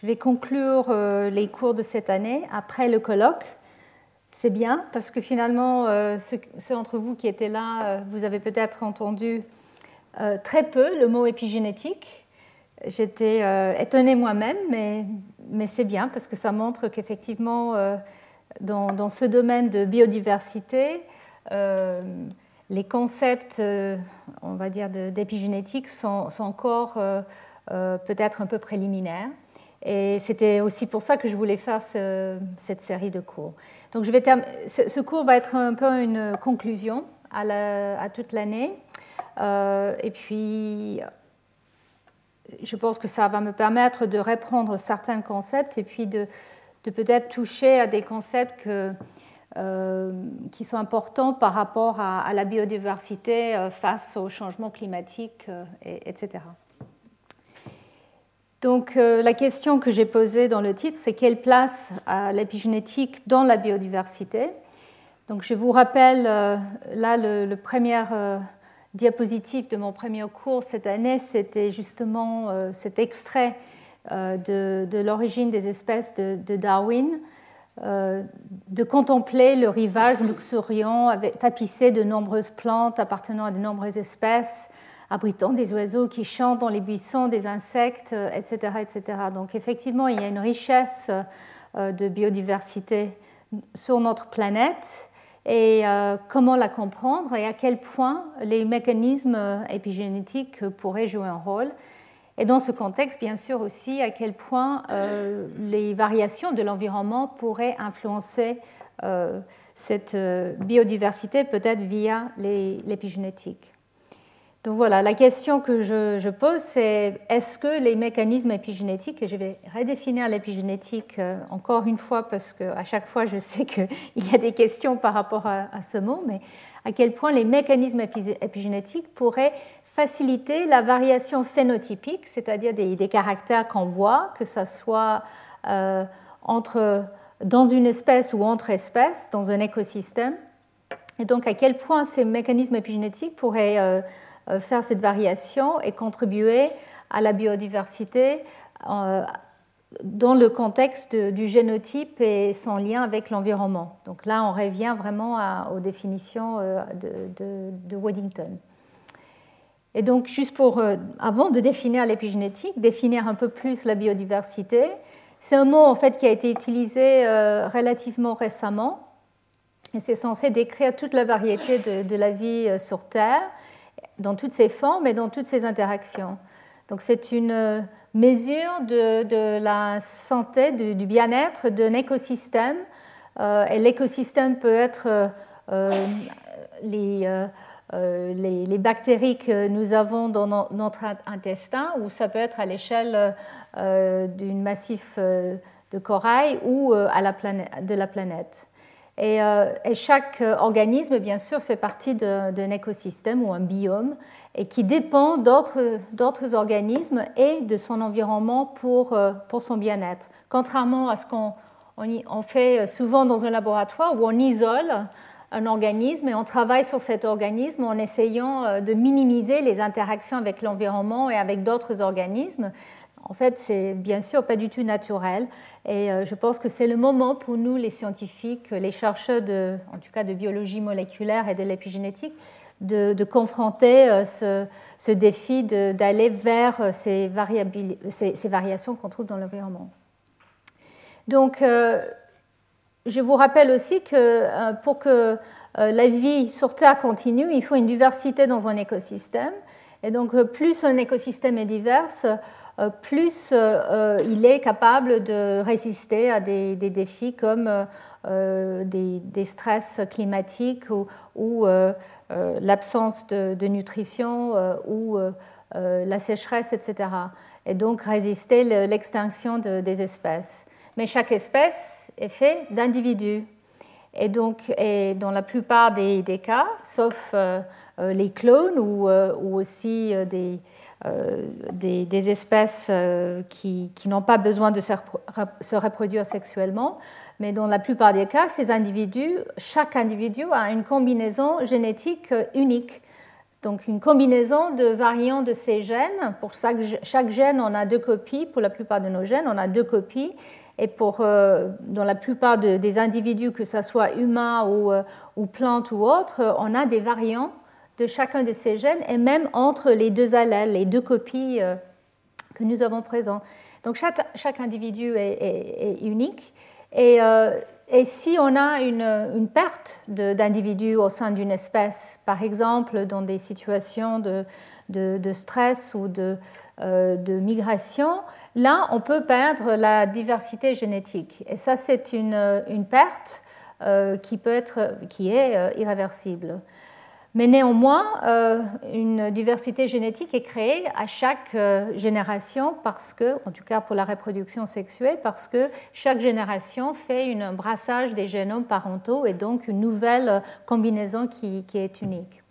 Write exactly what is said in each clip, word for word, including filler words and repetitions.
Je vais conclure euh, les cours de cette année après le colloque. C'est bien parce que finalement, euh, ceux, ceux d'entre vous qui étaient là, euh, vous avez peut-être entendu euh, très peu le mot épigénétique. J'étais euh, étonnée moi-même, mais, mais c'est bien parce que ça montre qu'effectivement, euh, dans, dans ce domaine de biodiversité, euh, les concepts, euh, on va dire, d'épigénétique sont, sont encore euh, euh, peut-être un peu préliminaires. Et c'était aussi pour ça que je voulais faire ce, cette série de cours. Donc je vais term... ce, ce cours va être un peu une conclusion à, la, à toute l'année. Euh, et puis, je pense que ça va me permettre de reprendre certains concepts et puis de, de peut-être toucher à des concepts que, euh, qui sont importants par rapport à, à la biodiversité euh, face au changement climatique, euh, et, etc. Donc, euh, la question que j'ai posée dans le titre, c'est quelle place a l'épigénétique dans la biodiversité? Donc, je vous rappelle, euh, là, le, le premier euh, diapositive de mon premier cours cette année, c'était justement euh, cet extrait euh, de, de l'origine des espèces de, de Darwin, euh, de contempler le rivage luxuriant avec, tapissé de nombreuses plantes appartenant à de nombreuses espèces, abritant des oiseaux qui chantent dans les buissons, des insectes, et cetera, et cetera. Donc effectivement, il y a une richesse de biodiversité sur notre planète et euh, comment la comprendre et à quel point les mécanismes épigénétiques pourraient jouer un rôle. Et dans ce contexte, bien sûr aussi, à quel point euh, les variations de l'environnement pourraient influencer euh, cette biodiversité, peut-être via l'épigénétique. Donc voilà, la question que je, je pose, c'est est-ce que les mécanismes épigénétiques, et je vais redéfinir l'épigénétique euh, encore une fois parce qu'à chaque fois je sais qu'il y a des questions par rapport à, à ce mot, mais à quel point les mécanismes épigénétiques pourraient faciliter la variation phénotypique, c'est-à-dire des, des caractères qu'on voit, que ce soit euh, entre, dans une espèce ou entre espèces, dans un écosystème, et donc à quel point ces mécanismes épigénétiques pourraient euh, faire cette variation et contribuer à la biodiversité euh, dans le contexte de, du génotype et son lien avec l'environnement. Donc là, on revient vraiment à, aux définitions euh, de, de, de Waddington. Et donc, juste pour, euh, avant de définir l'épigénétique, définir un peu plus la biodiversité, c'est un mot en fait qui a été utilisé euh, relativement récemment et c'est censé décrire toute la variété de, de la vie euh, sur Terre, dans toutes ses formes et dans toutes ses interactions. Donc c'est une mesure de, de la santé, du, du bien-être d'un écosystème. Euh, et l'écosystème peut être euh, les, euh, les, les bactéries que nous avons dans no, notre intestin, ou ça peut être à l'échelle euh, d'un massif de corail ou euh, à la planète, de la planète. Et, euh, et chaque organisme, bien sûr, fait partie d'un écosystème ou un biome et qui dépend d'autres organismes et de son environnement pour, euh, pour son bien-être. Contrairement à ce qu'on on, on fait souvent dans un laboratoire où on isole un organisme et on travaille sur cet organisme en essayant de minimiser les interactions avec l'environnement et avec d'autres organismes. En fait, c'est bien sûr pas du tout naturel et je pense que c'est le moment pour nous, les scientifiques, les chercheurs, de, en tout cas de biologie moléculaire et de l'épigénétique, de, de confronter ce, ce défi d'aller vers ces, ces, ces variations qu'on trouve dans l'environnement. Donc, euh, je vous rappelle aussi que euh, pour que euh, la vie sur Terre continue, il faut une diversité dans un écosystème. Et donc, plus un écosystème est divers, plus euh, il est capable de résister à des, des défis comme euh, des, des stress climatiques ou, ou euh, euh, l'absence de, de nutrition euh, ou euh, la sécheresse, et cetera. Et donc résister l'extinction de, des espèces. Mais chaque espèce est faite d'individus. Et donc, et dans la plupart des, des cas, sauf euh, les clones ou, euh, ou aussi euh, des Euh, des, des espèces euh, qui, qui n'ont pas besoin de se, se reproduire sexuellement, mais dans la plupart des cas, ces individus, chaque individu a une combinaison génétique unique, donc une combinaison de variants de ces gènes. Pour chaque, chaque gène, on a deux copies. Pour la plupart de nos gènes, on a deux copies. Et pour, euh, dans la plupart de, des individus, que ce soit humains ou, euh, ou plantes ou autres, on a des variants de chacun de ces gènes, et même entre les deux allèles, les deux copies euh, que nous avons présents. Donc chaque, chaque individu est, est, est unique. Et, euh, et si on a une, une perte d'individus au sein d'une espèce, par exemple dans des situations de, de, de stress ou de, euh, de migration, là on peut perdre la diversité génétique. Et ça, c'est une, une perte euh, qui, peut être, qui est euh, irréversible. Mais néanmoins, euh, une diversité génétique est créée à chaque euh, génération parce que, en tout cas pour la reproduction sexuée, parce que chaque génération fait un brassage des génomes parentaux et donc une nouvelle combinaison qui, qui est unique.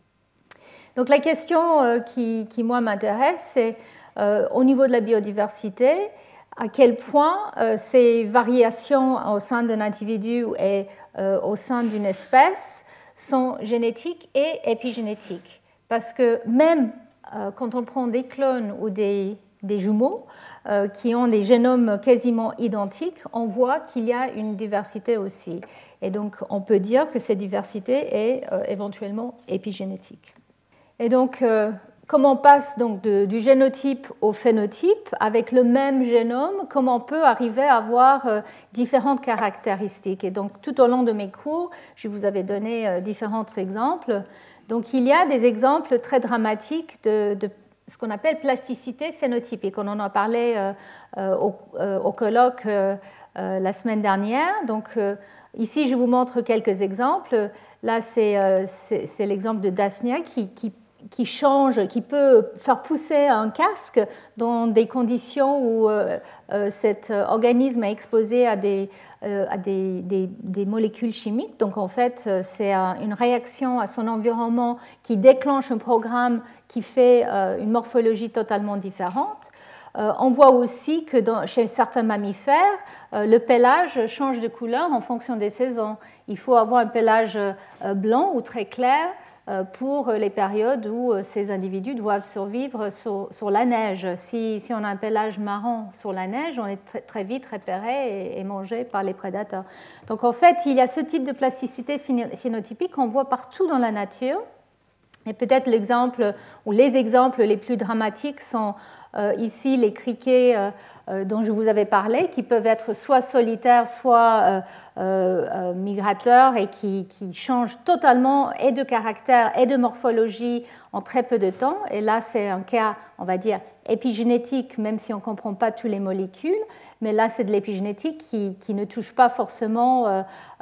Donc la question euh, qui, qui, moi, m'intéresse, c'est euh, au niveau de la biodiversité, à quel point euh, ces variations au sein d'un individu et euh, au sein d'une espèce sont génétiques et épigénétiques. Parce que même euh, quand on prend des clones ou des, des jumeaux euh, qui ont des génomes quasiment identiques, on voit qu'il y a une diversité aussi. Et donc, on peut dire que cette diversité est euh, éventuellement épigénétique. Et donc, euh, comment on passe donc de, du génotype au phénotype avec le même génome, comment on peut arriver à avoir euh, différentes caractéristiques. Et donc, tout au long de mes cours, je vous avais donné euh, différents exemples. Donc, il y a des exemples très dramatiques de, de ce qu'on appelle plasticité phénotypique. On en a parlé euh, euh, au, euh, au colloque euh, euh, la semaine dernière. Donc, euh, ici, je vous montre quelques exemples. Là, c'est euh, l'exemple de Daphnia qui, qui qui change, qui peut faire pousser un casque dans des conditions où euh, euh, cet organisme est exposé à des, euh, à des, des, des molécules chimiques. Donc en fait, c'est une réaction à son environnement qui déclenche un programme qui fait euh, une morphologie totalement différente. Euh, on voit aussi que dans, chez certains mammifères, euh, le pelage change de couleur en fonction des saisons. Il faut avoir un pelage euh, blanc ou très clair pour les périodes où ces individus doivent survivre sur, sur la neige. Si, si on a un pelage marron sur la neige, on est très, très vite repéré et, et mangé par les prédateurs. Donc en fait, il y a ce type de plasticité phénotypique qu'on voit partout dans la nature. Et peut-être l'exemple ou les exemples les plus dramatiques sont euh, ici les criquets euh, euh, dont je vous avais parlé, qui peuvent être soit solitaires, soit euh, euh, migrateurs et qui, qui changent totalement et de caractère et de morphologie en très peu de temps. Et là, c'est un cas, on va dire, épigénétique, même si on ne comprend pas toutes les molécules. Mais là, c'est de l'épigénétique qui, qui ne touche pas forcément euh,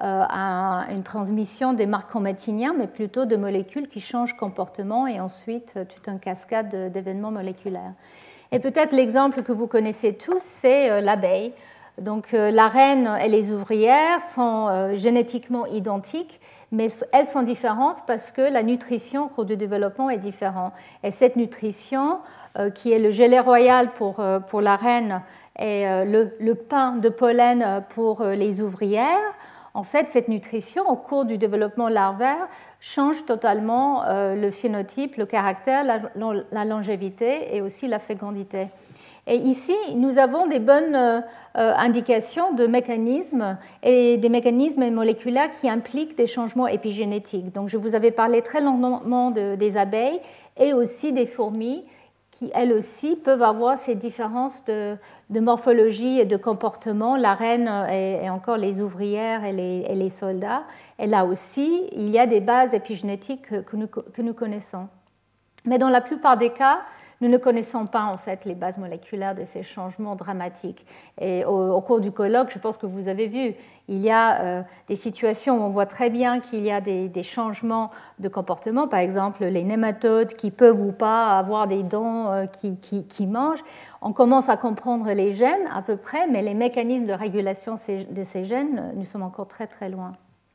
à une transmission des marques chromatiniens, mais plutôt de molécules qui changent comportement et ensuite euh, toute une cascade d'événements moléculaires. Et peut-être l'exemple que vous connaissez tous, c'est euh, l'abeille. Donc euh, la reine et les ouvrières sont euh, génétiquement identiques, mais elles sont différentes parce que la nutrition au cours du développement est différente. Et cette nutrition, euh, qui est le gelé royal pour, euh, pour la reine et euh, le, le pain de pollen pour euh, les ouvrières, en fait, cette nutrition, au cours du développement larvaire, change totalement euh, le phénotype, le caractère, la, la longévité et aussi la fécondité. Et ici, nous avons des bonnes euh, indications de mécanismes et des mécanismes moléculaires qui impliquent des changements épigénétiques. Donc, je vous avais parlé très longuement de, des abeilles et aussi des fourmis qui, elles aussi, peuvent avoir ces différences de, de morphologie et de comportement. La reine et, et encore les ouvrières et les, et les soldats. Et là aussi, il y a des bases épigénétiques que, que, nous, que nous connaissons. Mais dans la plupart des cas, nous ne connaissons pas en fait les bases moléculaires de ces changements dramatiques. Et au, au cours du colloque, je pense que vous avez vu, il y a euh, des situations où on voit très bien qu'il y a des, des changements de comportement, par exemple les nématodes qui peuvent ou pas avoir des dents euh, qui, qui, qui mangent. On commence à comprendre les gènes à peu près, mais les mécanismes de régulation de ces gènes, nous sommes encore très très loin.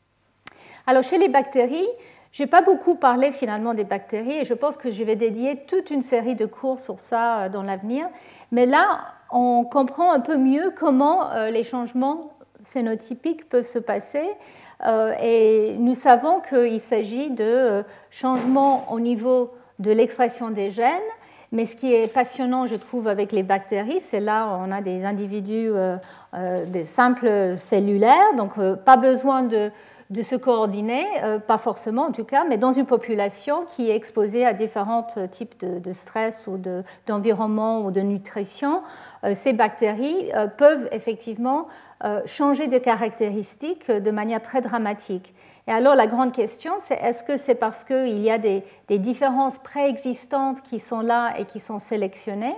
Alors chez les bactéries, je n'ai pas beaucoup parlé finalement des bactéries et je pense que je vais dédier toute une série de cours sur ça dans l'avenir. Mais là, on comprend un peu mieux comment les changements phénotypiques peuvent se passer. Euh, et nous savons qu'il s'agit de changements au niveau de l'expression des gènes. Mais ce qui est passionnant, je trouve, avec les bactéries, c'est là où on a des individus, euh, euh, des simples cellulaires, donc euh, pas besoin de, de se coordonner, euh, pas forcément en tout cas, mais dans une population qui est exposée à différents types de, de stress ou de, d'environnement ou de nutrition, euh, ces bactéries euh, peuvent effectivement euh, changer de caractéristiques de manière très dramatique. Et alors la grande question, c'est est-ce que c'est parce qu'il y a des, des différences préexistantes qui sont là et qui sont sélectionnées,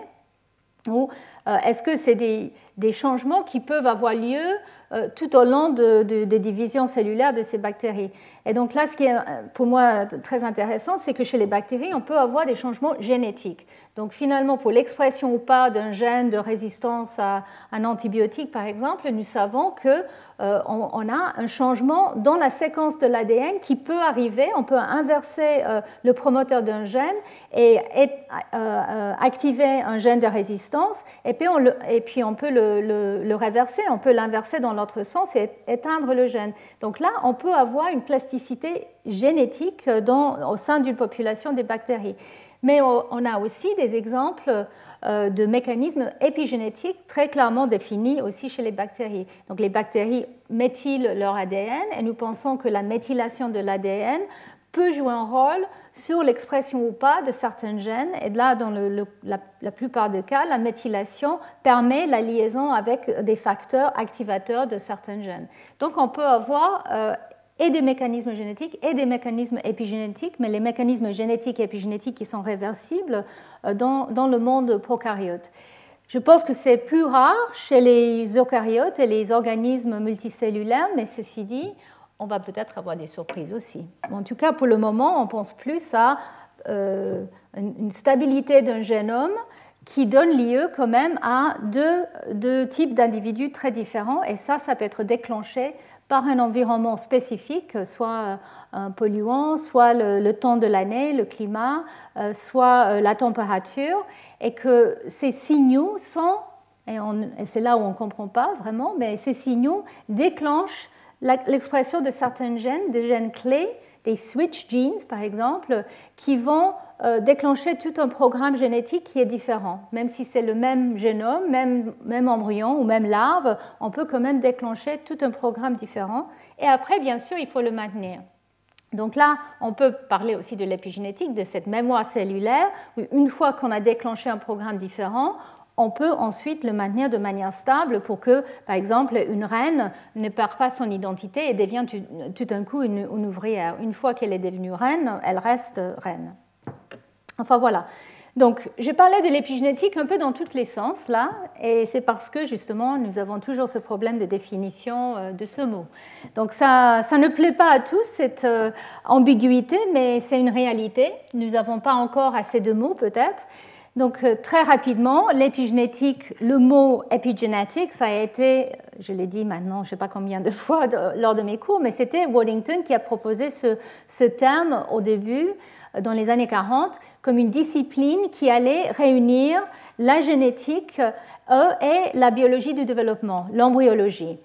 ou euh, est-ce que c'est des, des changements qui peuvent avoir lieu euh, tout au long de, de, des divisions cellulaires de ces bactéries. Et donc là, ce qui est pour moi très intéressant, c'est que chez les bactéries, on peut avoir des changements génétiques. Donc finalement, pour l'expression ou pas d'un gène de résistance à un antibiotique, par exemple, nous savons qu'on euh, on a un changement dans la séquence de l'A D N qui peut arriver. On peut inverser euh, le promoteur d'un gène et, et euh, activer un gène de résistance, et puis on, le, et puis on peut le, le, le reverser, on peut l'inverser dans l'autre sens et éteindre le gène. Donc là, on peut avoir une plasticité génétique dans, au sein d'une population des bactéries. Mais on a aussi des exemples de mécanismes épigénétiques très clairement définis aussi chez les bactéries. Donc les bactéries méthylent leur A D N et nous pensons que la méthylation de l'A D N peut jouer un rôle sur l'expression ou pas de certains gènes. Et là, dans le, le, la, la plupart des cas, la méthylation permet la liaison avec des facteurs activateurs de certains gènes. Donc on peut avoir euh, et des mécanismes génétiques et des mécanismes épigénétiques, mais les mécanismes génétiques et épigénétiques qui sont réversibles dans, dans le monde prokaryote. Je pense que c'est plus rare chez les eucaryotes et les organismes multicellulaires, mais ceci dit, on va peut-être avoir des surprises aussi. En tout cas, pour le moment, on pense plus à euh, une stabilité d'un génome qui donne lieu quand même à deux, deux types d'individus très différents, et ça, ça peut être déclenché par un environnement spécifique, soit un polluant, soit le, le temps de l'année, le climat, euh, soit euh, la température, et que ces signaux sont, et, on, et c'est là où on ne comprend pas vraiment, mais ces signaux déclenchent la, l'expression de certains gènes, des gènes clés, des switch genes par exemple, qui vont euh, déclencher tout un programme génétique qui est différent. Même si c'est le même génome, même, même embryon ou même larve, on peut quand même déclencher tout un programme différent. Et après, bien sûr, il faut le maintenir. Donc là, on peut parler aussi de l'épigénétique, de cette mémoire cellulaire, où une fois qu'on a déclenché un programme différent, on peut ensuite le maintenir de manière stable pour que, par exemple, une reine ne perd pas son identité et devient tout d'un coup une, une ouvrière. Une fois qu'elle est devenue reine, elle reste reine. Enfin voilà. Donc, j'ai parlé de l'épigénétique un peu dans tous les sens, là, et c'est parce que, justement, nous avons toujours ce problème de définition de ce mot. Donc, ça, ça ne plaît pas à tous, cette euh, ambiguïté, mais c'est une réalité. Nous n'avons pas encore assez de mots, peut-être. Donc, euh, très rapidement, l'épigénétique, le mot épigénétique, ça a été, je l'ai dit maintenant, je ne sais pas combien de fois de, lors de mes cours, mais c'était Waddington qui a proposé ce, ce terme au début, dans les années quarante, comme une discipline qui allait réunir la génétique euh, et la biologie du développement, l'embryologie.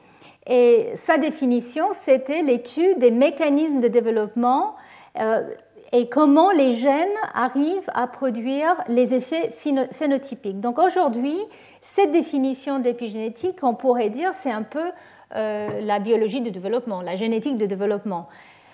Et sa définition, c'était l'étude des mécanismes de développement euh, et comment les gènes arrivent à produire les effets phénotypiques. Donc aujourd'hui, cette définition d'épigénétique, on pourrait dire, c'est un peu euh, la biologie du développement, la génétique du développement.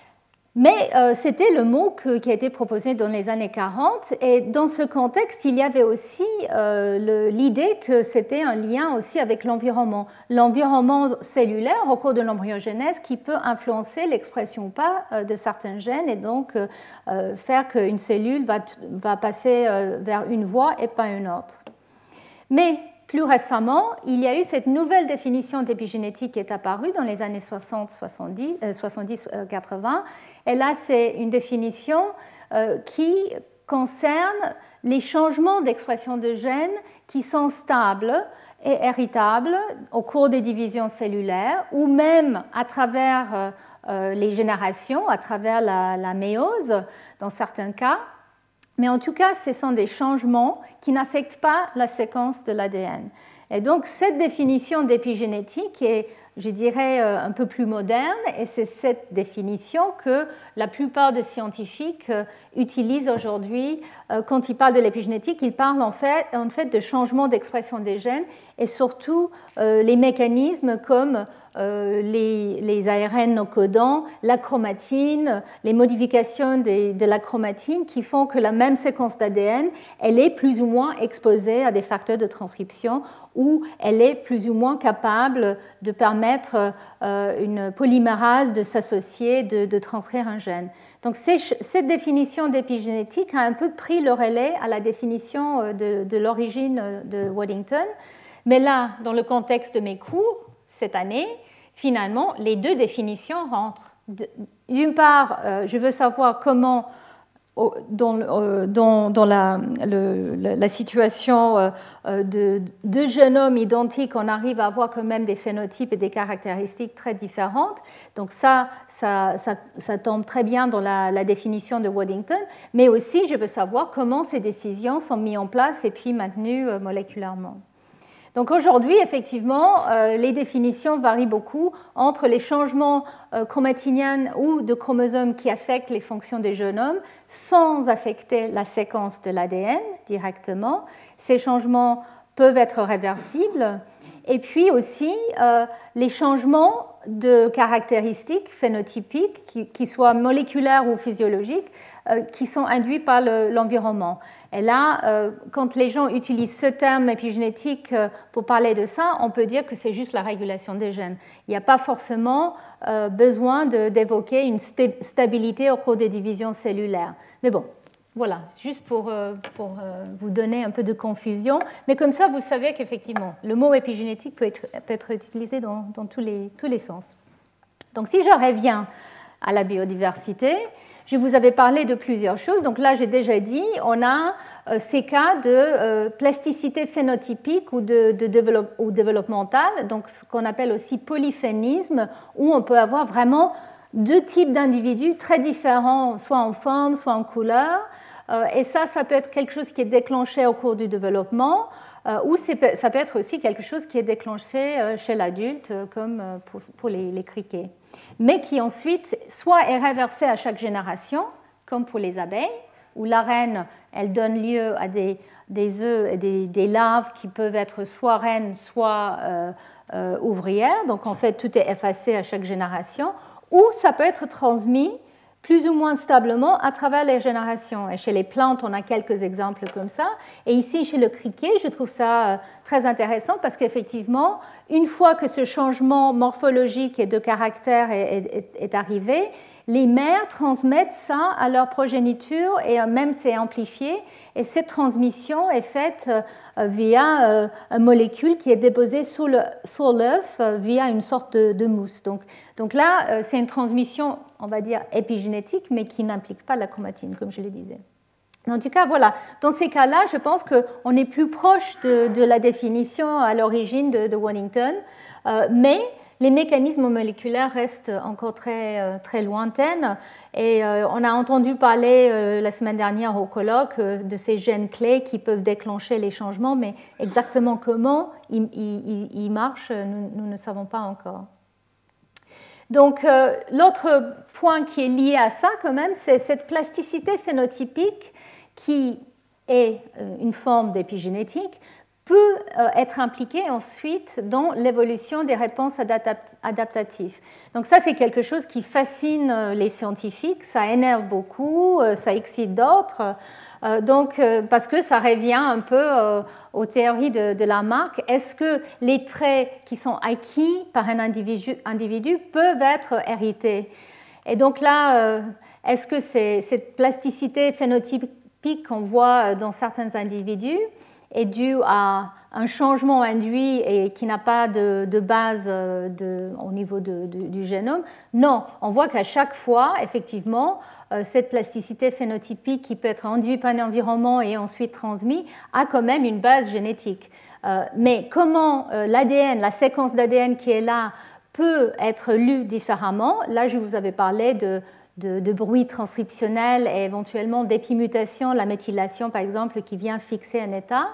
Mais euh, c'était le mot que, qui a été proposé dans les années quarante, et dans ce contexte, il y avait aussi euh, le, l'idée que c'était un lien aussi avec l'environnement. L'environnement cellulaire au cours de l'embryogenèse qui peut influencer l'expression ou pas euh, de certains gènes et donc euh, faire qu'une cellule va, va passer euh, vers une voie et pas une autre. Mais plus récemment, il y a eu cette nouvelle définition d'épigénétique qui est apparue dans les années soixante, soixante-dix, quatre-vingts. Et là, c'est une définition euh, qui concerne les changements d'expression de gènes qui sont stables et héritables au cours des divisions cellulaires ou même à travers euh, les générations, à travers la, la méiose dans certains cas. Mais en tout cas, ce sont des changements qui n'affectent pas la séquence de l'A D N. Et donc, cette définition d'épigénétique est je dirais, un peu plus moderne, et c'est cette définition que la plupart des scientifiques utilisent aujourd'hui. Quand ils parlent de l'épigénétique, ils parlent en fait, en fait de changement d'expression des gènes et surtout les mécanismes comme Euh, les, les A R N non codants, la chromatine, les modifications de, de la chromatine qui font que la même séquence d'A D N, elle est plus ou moins exposée à des facteurs de transcription ou elle est plus ou moins capable de permettre euh, une polymérase de s'associer, de, de transcrire un gène. Donc cette définition d'épigénétique a un peu pris le relais à la définition de, de l'origine de Waddington, mais là, dans le contexte de mes cours, cette année, finalement, les deux définitions rentrent. D'une part, euh, je veux savoir comment, dans, euh, dans, dans la, le, la situation euh, de deux génomes identiques, on arrive à avoir quand même des phénotypes et des caractéristiques très différentes. Donc ça, ça, ça, ça tombe très bien dans la, la définition de Waddington. Mais aussi, je veux savoir comment ces décisions sont mises en place et puis maintenues euh, moléculairement. Donc aujourd'hui, effectivement, euh, les définitions varient beaucoup entre les changements euh, chromatiniens ou de chromosomes qui affectent les fonctions des génomes sans affecter la séquence de l'A D N directement. Ces changements peuvent être réversibles. Et puis aussi, euh, les changements de caractéristiques phénotypiques, qui, qui soient moléculaires ou physiologiques, euh, qui sont induits par le, l'environnement. Et là, euh, quand les gens utilisent ce terme épigénétique euh, pour parler de ça, on peut dire que c'est juste la régulation des gènes. Il n'y a pas forcément euh, besoin de, d'évoquer une st- stabilité au cours des divisions cellulaires. Mais bon, voilà, juste pour, euh, pour euh, vous donner un peu de confusion. Mais comme ça, vous savez qu'effectivement, le mot épigénétique peut être, peut être utilisé dans, dans tous, les, tous les sens. Donc si je reviens à la biodiversité, je vous avais parlé de plusieurs choses. Donc là, j'ai déjà dit, on a euh, ces cas de euh, plasticité phénotypique ou, de, de développe, ou développementale, donc ce qu'on appelle aussi polyphénisme, où on peut avoir vraiment deux types d'individus très différents, soit en forme, soit en couleur. Euh, et ça, ça peut être quelque chose qui est déclenché au cours du développement, euh, ou c'est, ça peut être aussi quelque chose qui est déclenché euh, chez l'adulte, euh, comme euh, pour, pour les, les criquets, mais qui ensuite soit est réversé à chaque génération, comme pour les abeilles, où la reine, elle donne lieu à des, des œufs et des, des larves qui peuvent être soit reines, soit euh, euh, ouvrières. Donc en fait, tout est effacé à chaque génération. Ou ça peut être transmis plus ou moins stablement à travers les générations. Et chez les plantes, on a quelques exemples comme ça. Et ici, chez le criquet, je trouve ça très intéressant parce qu'effectivement, une fois que ce changement morphologique et de caractère est, est, est arrivé, les mères transmettent ça à leur progéniture et même c'est amplifié. Et cette transmission est faite via une molécule qui est déposée sur, le, sur l'œuf via une sorte de, de mousse. Donc, donc là, c'est une transmission, on va dire, épigénétique, mais qui n'implique pas la chromatine, comme je le disais. En tout cas, voilà, dans ces cas-là, je pense qu'on est plus proche de, de la définition à l'origine de, de Waddington, euh, mais les mécanismes moléculaires restent encore très, très lointains. Et euh, on a entendu parler euh, la semaine dernière au colloque euh, de ces gènes clés qui peuvent déclencher les changements, mais exactement comment ils, ils, ils marchent, nous, nous ne savons pas encore. Donc, euh, l'autre point qui est lié à ça, quand même, c'est cette plasticité phénotypique qui est euh, une forme d'épigénétique, peut être impliqué ensuite dans l'évolution des réponses adaptatives. Donc ça, c'est quelque chose qui fascine les scientifiques, ça énerve beaucoup, ça excite d'autres, donc, parce que ça revient un peu aux théories de, de Lamarck. Est-ce que les traits qui sont acquis par un individu, individu peuvent être hérités? Et donc là, est-ce que c'est, cette plasticité phénotypique qu'on voit dans certains individus est due à un changement induit et qui n'a pas de, de base de, au niveau de, de, du génome? Non, on voit qu'à chaque fois, effectivement, cette plasticité phénotypique qui peut être induite par un environnement et ensuite transmise a quand même une base génétique. Mais comment l'A D N, la séquence d'A D N qui est là, peut être lue différemment? Là, je vous avais parlé de De, de bruit transcriptionnel et éventuellement d'épimutation, la méthylation par exemple, qui vient fixer un état.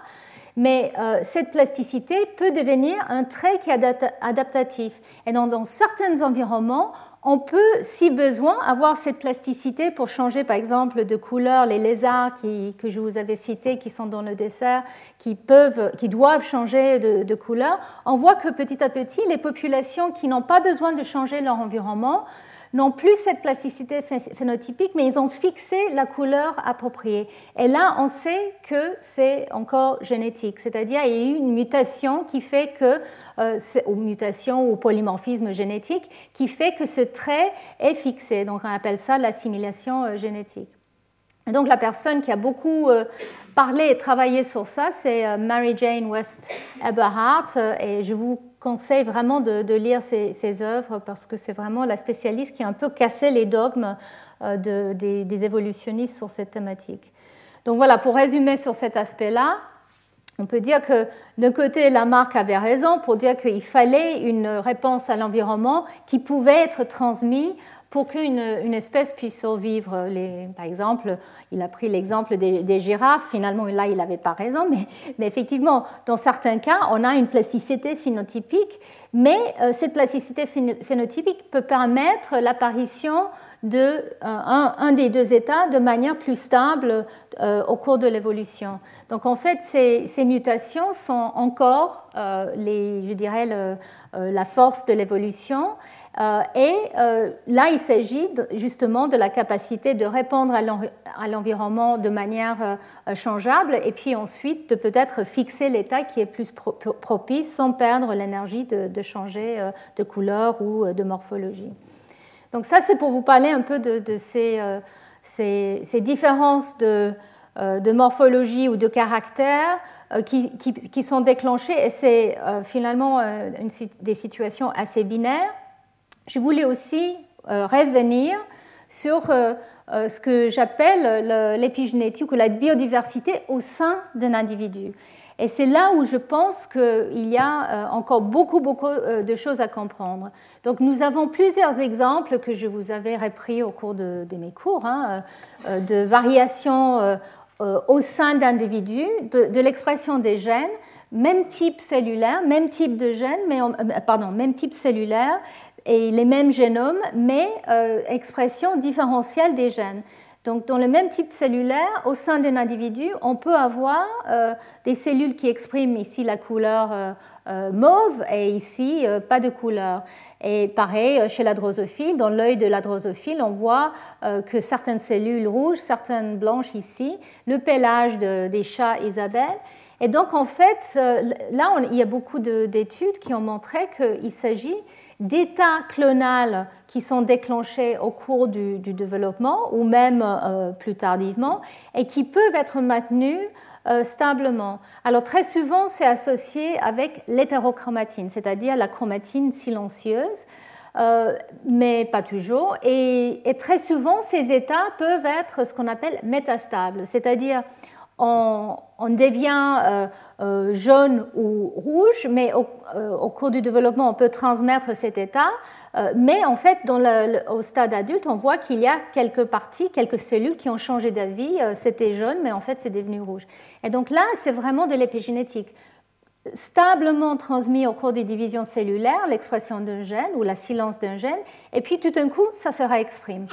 Mais euh, cette plasticité peut devenir un trait qui est adaptatif. Et donc, dans certains environnements, on peut, si besoin, avoir cette plasticité pour changer, par exemple, de couleur. Les lézards qui, que je vous avais cités, qui sont dans le dessert, qui, peuvent, qui doivent changer de, de couleur. On voit que petit à petit, les populations qui n'ont pas besoin de changer leur environnement n'ont plus cette plasticité phénotypique, mais ils ont fixé la couleur appropriée. Et là, on sait que c'est encore génétique, c'est-à-dire qu'il y a eu une mutation qui fait que, euh, ou mutation ou polymorphisme génétique, qui fait que ce trait est fixé. Donc, on appelle ça l'assimilation euh, génétique. Et donc, la personne qui a beaucoup euh, parlé et travaillé sur ça, c'est euh, Mary Jane West Eberhardt, euh, et je vous conseille vraiment de, de lire ses, ses œuvres parce que c'est vraiment la spécialiste qui a un peu cassé les dogmes euh, de, des, des évolutionnistes sur cette thématique. Donc voilà, pour résumer sur cet aspect-là, on peut dire que d'un côté, Lamarck avait raison pour dire qu'il fallait une réponse à l'environnement qui pouvait être transmise pour qu'une une espèce puisse survivre. Les, par exemple, il a pris l'exemple des, des girafes. Finalement, là, il n'avait pas raison, mais, mais effectivement, dans certains cas, on a une plasticité phénotypique, mais euh, cette plasticité phénotypique peut permettre l'apparition de euh, un, un des deux états de manière plus stable euh, au cours de l'évolution. Donc, en fait, ces, ces mutations sont encore, euh, les, je dirais, le, euh, la force de l'évolution. Euh, et euh, là, il s'agit justement de la capacité de répondre à l'environnement de manière euh, changeable et puis ensuite de peut-être fixer l'état qui est plus pro propice sans perdre l'énergie de, de changer euh, de couleur ou de morphologie. Donc ça, c'est pour vous parler un peu de, de ces, euh, ces, ces différences de, euh, de morphologie ou de caractère euh, qui, qui, qui sont déclenchées et c'est euh, finalement euh, une, des situations assez binaires. Je voulais aussi euh, revenir sur euh, euh, ce que j'appelle l'épigénétique ou la biodiversité au sein d'un individu. Et c'est là où je pense qu'il y a euh, encore beaucoup, beaucoup euh, de choses à comprendre. Donc nous avons plusieurs exemples que je vous avais repris au cours de, de mes cours, hein, euh, de variations euh, euh, au sein d'individus, de, de l'expression des gènes, même type cellulaire, même type de gènes, mais on, pardon, même type cellulaire, et les mêmes génomes, mais euh, expression différentielle des gènes. Donc, dans le même type cellulaire, au sein d'un individu, on peut avoir euh, des cellules qui expriment ici la couleur euh, euh, mauve et ici euh, pas de couleur. Et pareil, chez la drosophile, dans l'œil de la drosophile, on voit euh, que certaines cellules rouges, certaines blanches ici, le pelage de, des chats Isabelle. Et donc, en fait, euh, là, on, il y a beaucoup d'études qui ont montré qu'il s'agit d'états clonales qui sont déclenchés au cours du, du développement ou même euh, plus tardivement et qui peuvent être maintenus euh, stablement. Alors très souvent, c'est associé avec l'hétérochromatine, c'est-à-dire la chromatine silencieuse, euh, mais pas toujours. Et, et très souvent, ces états peuvent être ce qu'on appelle métastables, c'est-à-dire on, on devient euh, euh, jaune ou rouge, mais au, euh, au cours du développement, on peut transmettre cet état. Euh, mais en fait, dans le, le, au stade adulte, on voit qu'il y a quelques parties, quelques cellules qui ont changé d'avis. Euh, c'était jaune, mais en fait, c'est devenu rouge. Et donc là, c'est vraiment de l'épigénétique. Stablement transmis au cours des divisions cellulaires, l'expression d'un gène ou la silence d'un gène, et puis tout d'un coup, ça se réexprime.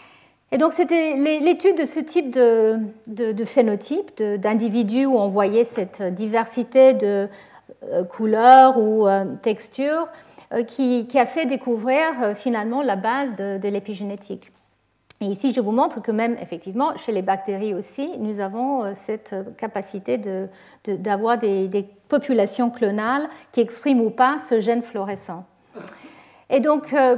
Et donc, c'était l'étude de ce type de, de, de phénotype, d'individus où on voyait cette diversité de euh, couleurs ou euh, textures euh, qui, qui a fait découvrir euh, finalement la base de, de l'épigénétique. Et ici, je vous montre que même, effectivement, chez les bactéries aussi, nous avons euh, cette capacité de, de, d'avoir des, des populations clonales qui expriment ou pas ce gène fluorescent. Et donc, euh,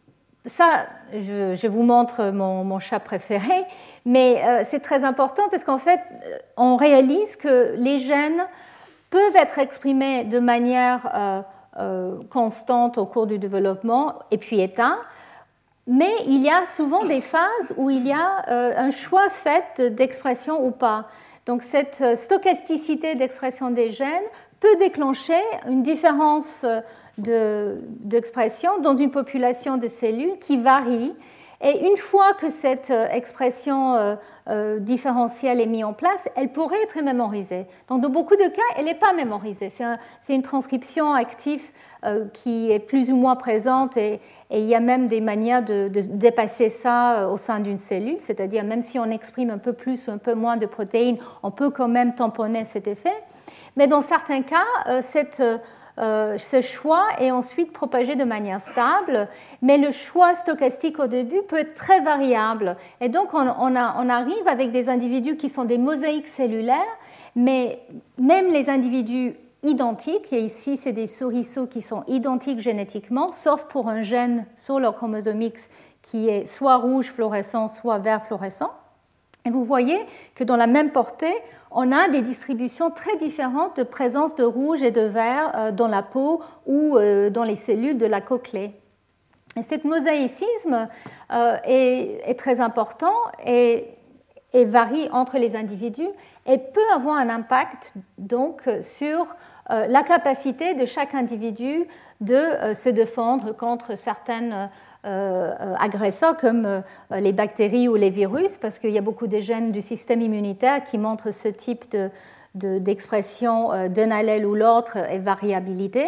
ça, je, je vous montre mon, mon chat préféré, mais euh, c'est très important parce qu'en fait, on réalise que les gènes peuvent être exprimés de manière euh, euh, constante au cours du développement et puis éteints, mais il y a souvent des phases où il y a euh, un choix fait d'expression ou pas. Donc cette stochasticité d'expression des gènes peut déclencher une différence de, d'expression dans une population de cellules qui varie. Et une fois que cette expression euh, euh, différentielle est mise en place, elle pourrait être mémorisée. Donc, dans beaucoup de cas, elle n'est pas mémorisée. C'est, un, c'est une transcription active euh, qui est plus ou moins présente et, et il y a même des manières de, de dépasser ça au sein d'une cellule, c'est-à-dire même si on exprime un peu plus ou un peu moins de protéines, on peut quand même tamponner cet effet. Mais dans certains cas, euh, cette Euh, ce choix est ensuite propagé de manière stable, mais le choix stochastique au début peut être très variable. Et donc, on, on, a, on arrive avec des individus qui sont des mosaïques cellulaires, mais même les individus identiques, et ici, c'est des souriceaux qui sont identiques génétiquement, sauf pour un gène sur leur chromosome X qui est soit rouge fluorescent, soit vert fluorescent. Et vous voyez que dans la même portée, on a des distributions très différentes de présence de rouge et de vert dans la peau ou dans les cellules de la cochlée. Et cet mosaïcisme est, est très important et, et varie entre les individus et peut avoir un impact donc sur la capacité de chaque individu de se défendre contre certaines Euh, agresseurs comme euh, les bactéries ou les virus, parce qu'il y a beaucoup de gènes du système immunitaire qui montrent ce type de, de, d'expression euh, d'un allèle ou l'autre et variabilité.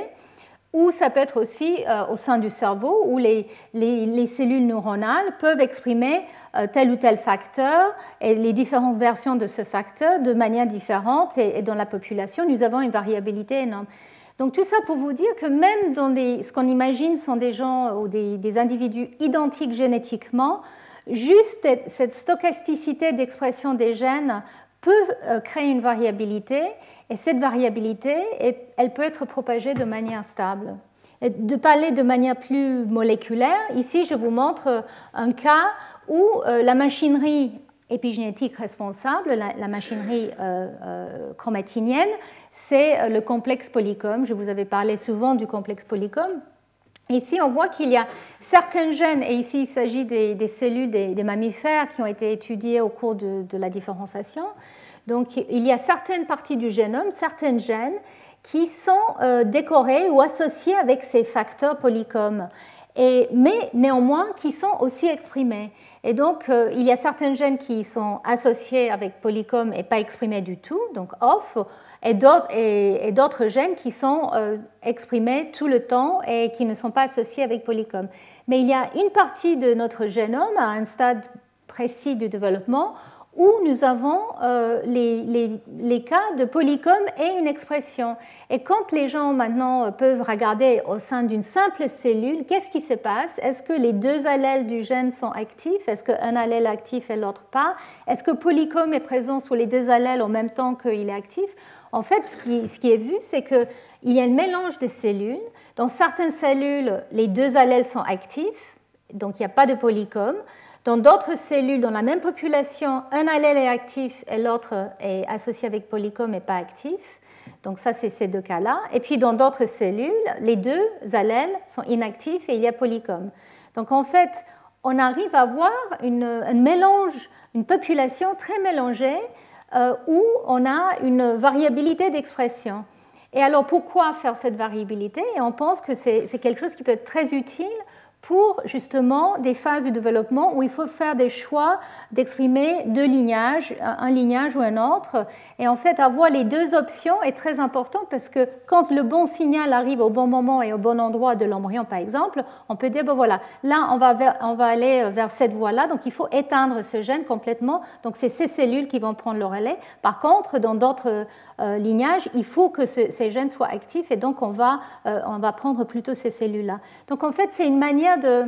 Ou ça peut être aussi euh, au sein du cerveau où les, les, les cellules neuronales peuvent exprimer euh, tel ou tel facteur et les différentes versions de ce facteur de manière différente et, et dans la population, nous avons une variabilité énorme. Donc tout ça pour vous dire que même dans des, ce qu'on imagine sont des gens ou des, des individus identiques génétiquement, juste cette stochasticité d'expression des gènes peut créer une variabilité et cette variabilité, elle peut être propagée de manière stable. Et de parler de manière plus moléculaire, ici je vous montre un cas où la machinerie épigénétique responsable, la, la machinerie euh, euh, chromatinienne, c'est le complexe Polycom. Je vous avais parlé souvent du complexe Polycom. Ici, on voit qu'il y a certains gènes, et ici il s'agit des, des cellules des, des mammifères qui ont été étudiées au cours de, de la différenciation. Donc il y a certaines parties du génome, certains gènes qui sont euh, décorés ou associés avec ces facteurs Polycom, et, mais néanmoins qui sont aussi exprimés. Et donc, euh, il y a certains gènes qui sont associés avec Polycom et pas exprimés du tout, donc off, et d'autres, et, et d'autres gènes qui sont euh, exprimés tout le temps et qui ne sont pas associés avec Polycom. Mais il y a une partie de notre génome à un stade précis du développement où nous avons euh, les, les, les cas de Polycom et une expression. Et quand les gens maintenant peuvent regarder au sein d'une simple cellule, qu'est-ce qui se passe? Est-ce que les deux allèles du gène sont actifs? Est-ce qu'un allèle est actif et l'autre pas? Est-ce que Polycom est présent sur les deux allèles en même temps qu'il est actif? En fait, ce qui, ce qui est vu, c'est qu'il y a un mélange de cellules. Dans certaines cellules, les deux allèles sont actifs, donc il n'y a pas de Polycom. Dans d'autres cellules, dans la même population, un allèle est actif et l'autre est associé avec Polycom et pas actif. Donc ça, c'est ces deux cas-là. Et puis dans d'autres cellules, les deux allèles sont inactifs et il y a Polycom. Donc en fait, on arrive à avoir une, un mélange, une population très mélangée euh, où on a une variabilité d'expression. Et alors pourquoi faire cette variabilité? Et on pense que c'est, c'est quelque chose qui peut être très utile pour justement des phases de développement où il faut faire des choix d'exprimer deux lignages, un lignage ou un autre. Et en fait, avoir les deux options est très important parce que quand le bon signal arrive au bon moment et au bon endroit de l'embryon, par exemple, on peut dire, bon voilà, là, on va, vers, on va aller vers cette voie-là, donc il faut éteindre ce gène complètement. Donc c'est ces cellules qui vont prendre le relais. Par contre, dans d'autres euh, lignages, il faut que ce, ces gènes soient actifs et donc on va, euh, on va prendre plutôt ces cellules-là. Donc en fait, c'est une manière de,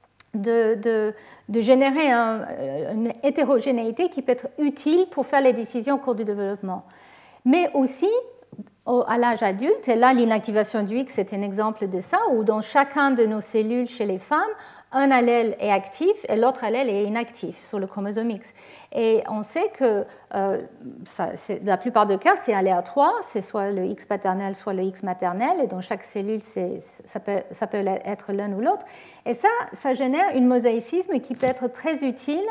de, de, de générer un, une hétérogénéité qui peut être utile pour faire les décisions au cours du développement. Mais aussi, au, à l'âge adulte, et là l'inactivation du X c'est un exemple de ça, où dans chacun de nos cellules chez les femmes, un allèle est actif et l'autre allèle est inactif sur le chromosome X. Et on sait que euh, ça, la plupart des cas, c'est aléatoire, c'est soit le X paternel, soit le X maternel, et dans chaque cellule, c'est, ça, peut, ça peut être l'un ou l'autre. Et ça, ça génère une mosaïcisme qui peut être très utile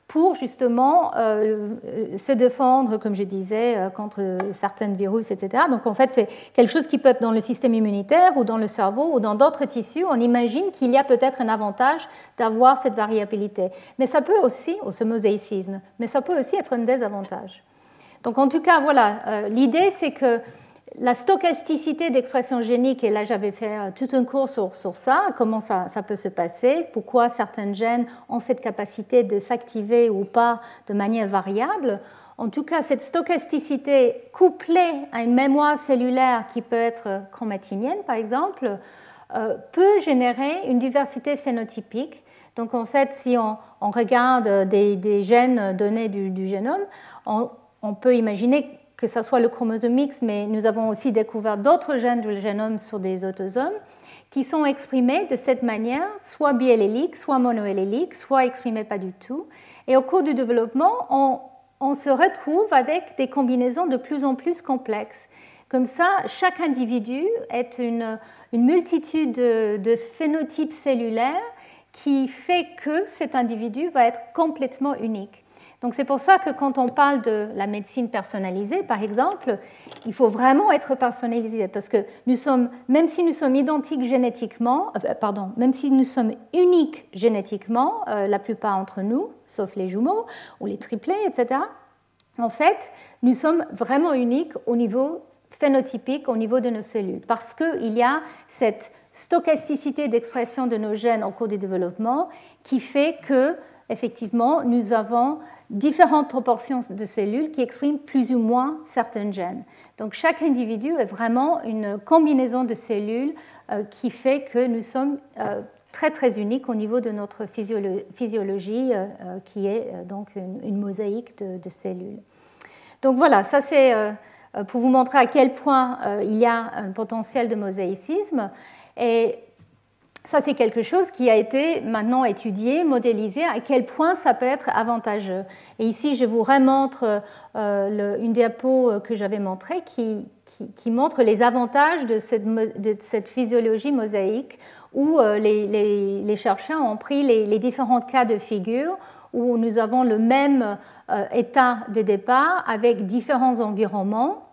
pour justement euh, se défendre, comme je disais, euh, contre certains virus, et cetera. Donc en fait, c'est quelque chose qui peut être dans le système immunitaire ou dans le cerveau ou dans d'autres tissus. On imagine qu'il y a peut-être un avantage d'avoir cette variabilité. Mais ça peut aussi, ou ce mosaïcisme, mais ça peut aussi être un désavantage. Donc en tout cas, voilà, euh, l'idée c'est que la stochasticité d'expression génique, et là j'avais fait tout un cours sur, sur ça, comment ça, ça peut se passer, pourquoi certains gènes ont cette capacité de s'activer ou pas de manière variable. En tout cas, cette stochasticité couplée à une mémoire cellulaire qui peut être chromatinienne, par exemple, euh, peut générer une diversité phénotypique. Donc en fait, si on, on regarde des, des gènes donnés du, du génome, on, on peut imaginer que ce soit le chromosome X, mais nous avons aussi découvert d'autres gènes du génome sur des autosomes qui sont exprimés de cette manière, soit bialléliques, soit monoalléliques, soit exprimés pas du tout. Et au cours du développement, on, on se retrouve avec des combinaisons de plus en plus complexes. Comme ça, chaque individu est une, une multitude de, de phénotypes cellulaires qui fait que cet individu va être complètement unique. Donc c'est pour ça que quand on parle de la médecine personnalisée, par exemple, il faut vraiment être personnalisé parce que nous sommes, même si nous sommes identiques génétiquement, euh, pardon, même si nous sommes uniques génétiquement, euh, la plupart d'entre nous, sauf les jumeaux ou les triplés, et cetera, en fait, nous sommes vraiment uniques au niveau phénotypique, au niveau de nos cellules, parce qu'il y a cette stochasticité d'expression de nos gènes au cours du développement qui fait que, effectivement, nous avons différentes proportions de cellules qui expriment plus ou moins certains gènes. Donc chaque individu est vraiment une combinaison de cellules euh, qui fait que nous sommes euh, très très uniques au niveau de notre physiolo- physiologie euh, euh, qui est euh, donc une, une mosaïque de, de cellules. Donc voilà, ça c'est euh, pour vous montrer à quel point euh, il y a un potentiel de mosaïcisme. Et ça, c'est quelque chose qui a été maintenant étudié, modélisé, à quel point ça peut être avantageux. Et ici, je vous remontre euh, le, une diapo que j'avais montrée qui, qui, qui montre les avantages de cette, de cette physiologie mosaïque où euh, les, les, les chercheurs ont pris les, les différents cas de figure où nous avons le même euh, état de départ avec différents environnements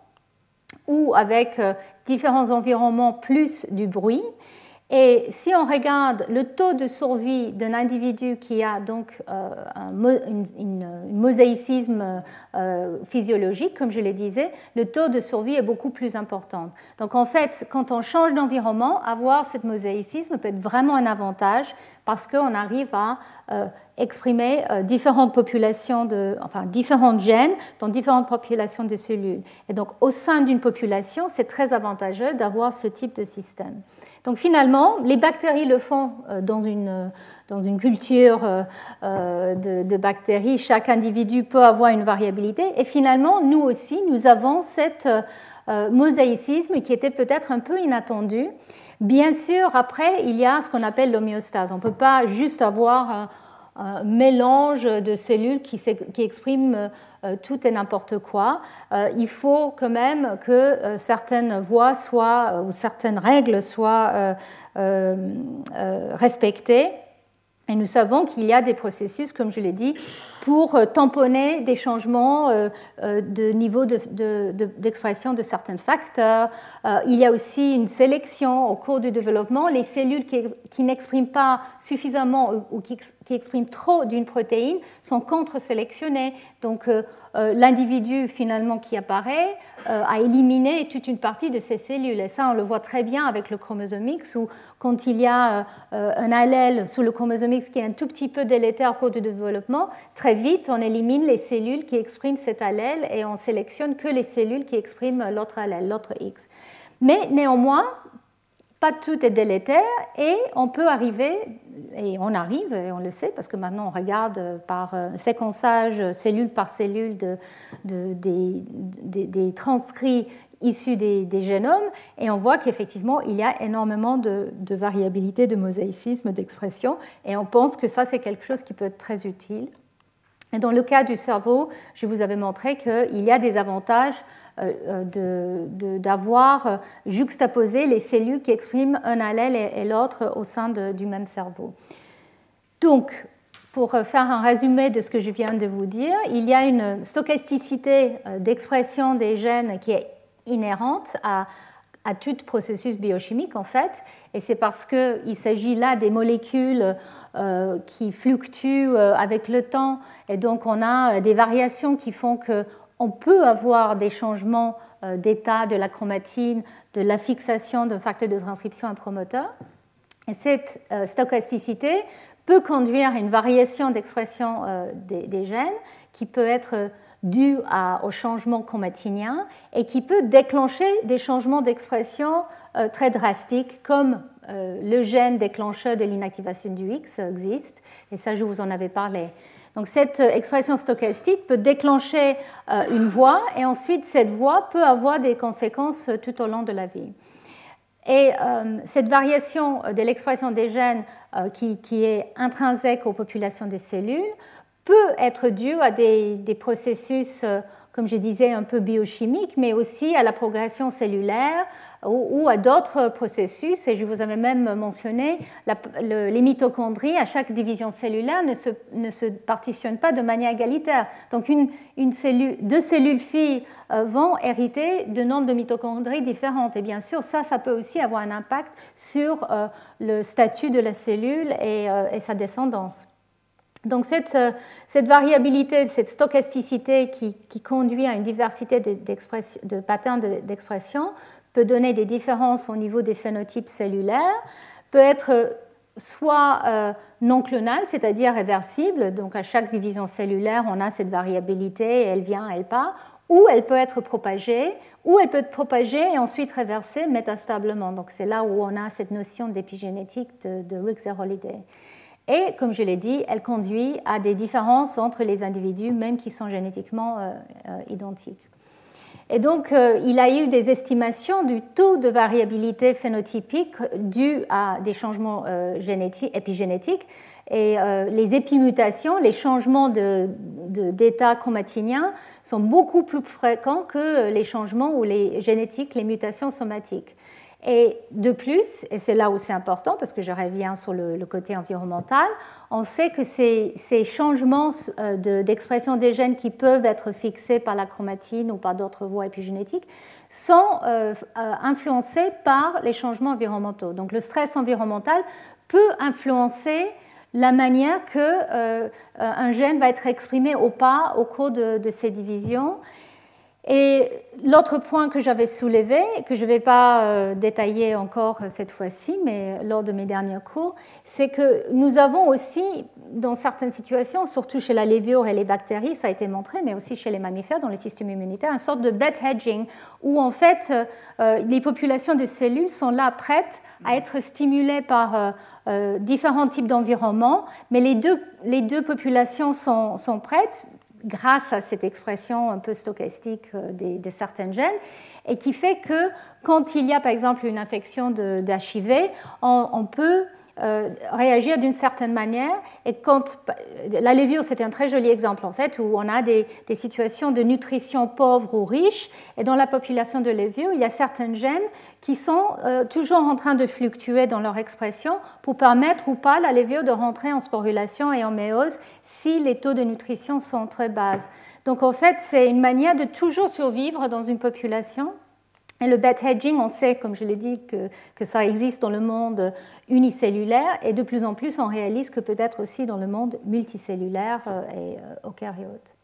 ou avec euh, différents environnements plus du bruit. Et si on regarde le taux de survie d'un individu qui a donc euh, un, une, une, une mosaïcisme euh, physiologique, comme je le disais, le taux de survie est beaucoup plus important. Donc en fait, quand on change d'environnement, avoir cette mosaïcisme peut être vraiment un avantage parce qu'on arrive à euh, exprimer euh, différentes populations, de, enfin différents gènes dans différentes populations de cellules. Et donc au sein d'une population, c'est très avantageux d'avoir ce type de système. Donc finalement, les bactéries le font dans une, dans une culture de, de bactéries. Chaque individu peut avoir une variabilité. Et finalement, nous aussi, nous avons cet mosaïcisme qui était peut-être un peu inattendu. Bien sûr, après, il y a ce qu'on appelle l'homéostase. On ne peut pas juste avoir un, un mélange de cellules qui, qui expriment euh, tout et n'importe quoi. Euh, il faut quand même que euh, certaines voies soient, euh, ou certaines règles soient euh, euh, euh, respectées. Et nous savons qu'il y a des processus, comme je l'ai dit, pour tamponner des changements de niveau de, de, de, d'expression de certains facteurs. Il y a aussi une sélection au cours du développement. Les cellules qui, qui n'expriment pas suffisamment ou qui, qui expriment trop d'une protéine sont contre-sélectionnées. Donc l'individu finalement qui apparaît a éliminé toute une partie de ces cellules. Et ça, on le voit très bien avec le chromosome X, où quand il y a un allèle sur le chromosome X qui est un tout petit peu délétère au cours du développement, très vite, on élimine les cellules qui expriment cet allèle et on sélectionne que les cellules qui expriment l'autre allèle, l'autre X. Mais néanmoins, pas tout est délétère et on peut arriver, et on arrive, et on le sait, parce que maintenant on regarde par séquençage cellule par cellule de, de, des, des, des transcrits issus des, des génomes, et on voit qu'effectivement il y a énormément de, de variabilité, de mosaïcisme, d'expression, et on pense que ça c'est quelque chose qui peut être très utile. Et dans le cas du cerveau, je vous avais montré qu'il y a des avantages de, de, d'avoir juxtaposé les cellules qui expriment un allèle et, et l'autre au sein de, du même cerveau. Donc, pour faire un résumé de ce que je viens de vous dire, il y a une stochasticité d'expression des gènes qui est inhérente à, à tout processus biochimique, en fait, et c'est parce qu'il s'agit là des molécules euh, qui fluctuent avec le temps, et donc on a des variations qui font qu'on peut avoir des changements d'état de la chromatine, de la fixation d'un facteur de transcription à un promoteur. Et cette euh, stochasticité peut conduire à une variation d'expression euh, des, des gènes qui peut être due à, au changement chromatinien et qui peut déclencher des changements d'expression euh, très drastiques, comme euh, le gène déclencheur de l'inactivation du X existe, et ça je vous en avais parlé. Donc cette expression stochastique peut déclencher euh, une voie, et ensuite cette voie peut avoir des conséquences tout au long de la vie. Et euh, cette variation de l'expression des gènes euh, qui, qui est intrinsèque aux populations des cellules peut être due à des, des processus, euh, comme je disais, un peu biochimiques, mais aussi à la progression cellulaire ou, ou à d'autres processus. Et je vous avais même mentionné la, le, les mitochondries, à chaque division cellulaire, ne se, ne se partitionnent pas de manière égalitaire. Donc une, une cellule, deux cellules filles euh, vont hériter de nombre de mitochondries différentes. Et bien sûr, ça, ça peut aussi avoir un impact sur euh, le statut de la cellule et, euh, et sa descendance. Donc cette, cette variabilité, cette stochasticité qui, qui conduit à une diversité de, de patterns d'expression peut donner des différences au niveau des phénotypes cellulaires, peut être soit euh, non clonale, c'est-à-dire réversible, donc à chaque division cellulaire on a cette variabilité, elle vient, elle part, ou elle peut être propagée, ou elle peut être propagée et ensuite réversée métastablement. Donc c'est là où on a cette notion d'épigénétique de, de Riggs et Holiday. Et, comme je l'ai dit, elle conduit à des différences entre les individus, même qui sont génétiquement euh, euh, identiques. Et donc, euh, il y a eu des estimations du taux de variabilité phénotypique dû à des changements euh, épigénétiques. Et euh, les épimutations, les changements de, de, d'état chromatinien sont beaucoup plus fréquents que les changements ou les génétiques, les mutations somatiques. Et de plus, et c'est là où c'est important parce que je reviens sur le, le côté environnemental, on sait que ces, ces changements de, d'expression des gènes qui peuvent être fixés par la chromatine ou par d'autres voies épigénétiques sont euh, influencés par les changements environnementaux. Donc le stress environnemental peut influencer la manière que euh, un gène va être exprimé ou pas au cours de, de ces divisions. Et l'autre point que j'avais soulevé, que je ne vais pas euh, détailler encore cette fois-ci, mais lors de mes derniers cours, c'est que nous avons aussi, dans certaines situations, surtout chez la levure et les bactéries, ça a été montré, mais aussi chez les mammifères, dans le système immunitaire, une sorte de bet hedging, où en fait, euh, les populations de cellules sont là prêtes à être stimulées par euh, euh, différents types d'environnements, mais les deux, les deux populations sont, sont prêtes, grâce à cette expression un peu stochastique de, de certains gènes, et qui fait que quand il y a par exemple une infection d'H I V, on, on peut euh, réagir d'une certaine manière. Et quand la levure, c'est un très joli exemple en fait, où on a des, des situations de nutrition pauvre ou riche, et dans la population de levure, il y a certains gènes qui sont euh, toujours en train de fluctuer dans leur expression pour permettre ou pas la levure de rentrer en sporulation et en méiose si les taux de nutrition sont très bas. Donc en fait, c'est une manière de toujours survivre dans une population. Et le bet hedging, on sait, comme je l'ai dit, que, que ça existe dans le monde unicellulaire, et de plus en plus, on réalise que peut-être aussi dans le monde multicellulaire et eucaryote.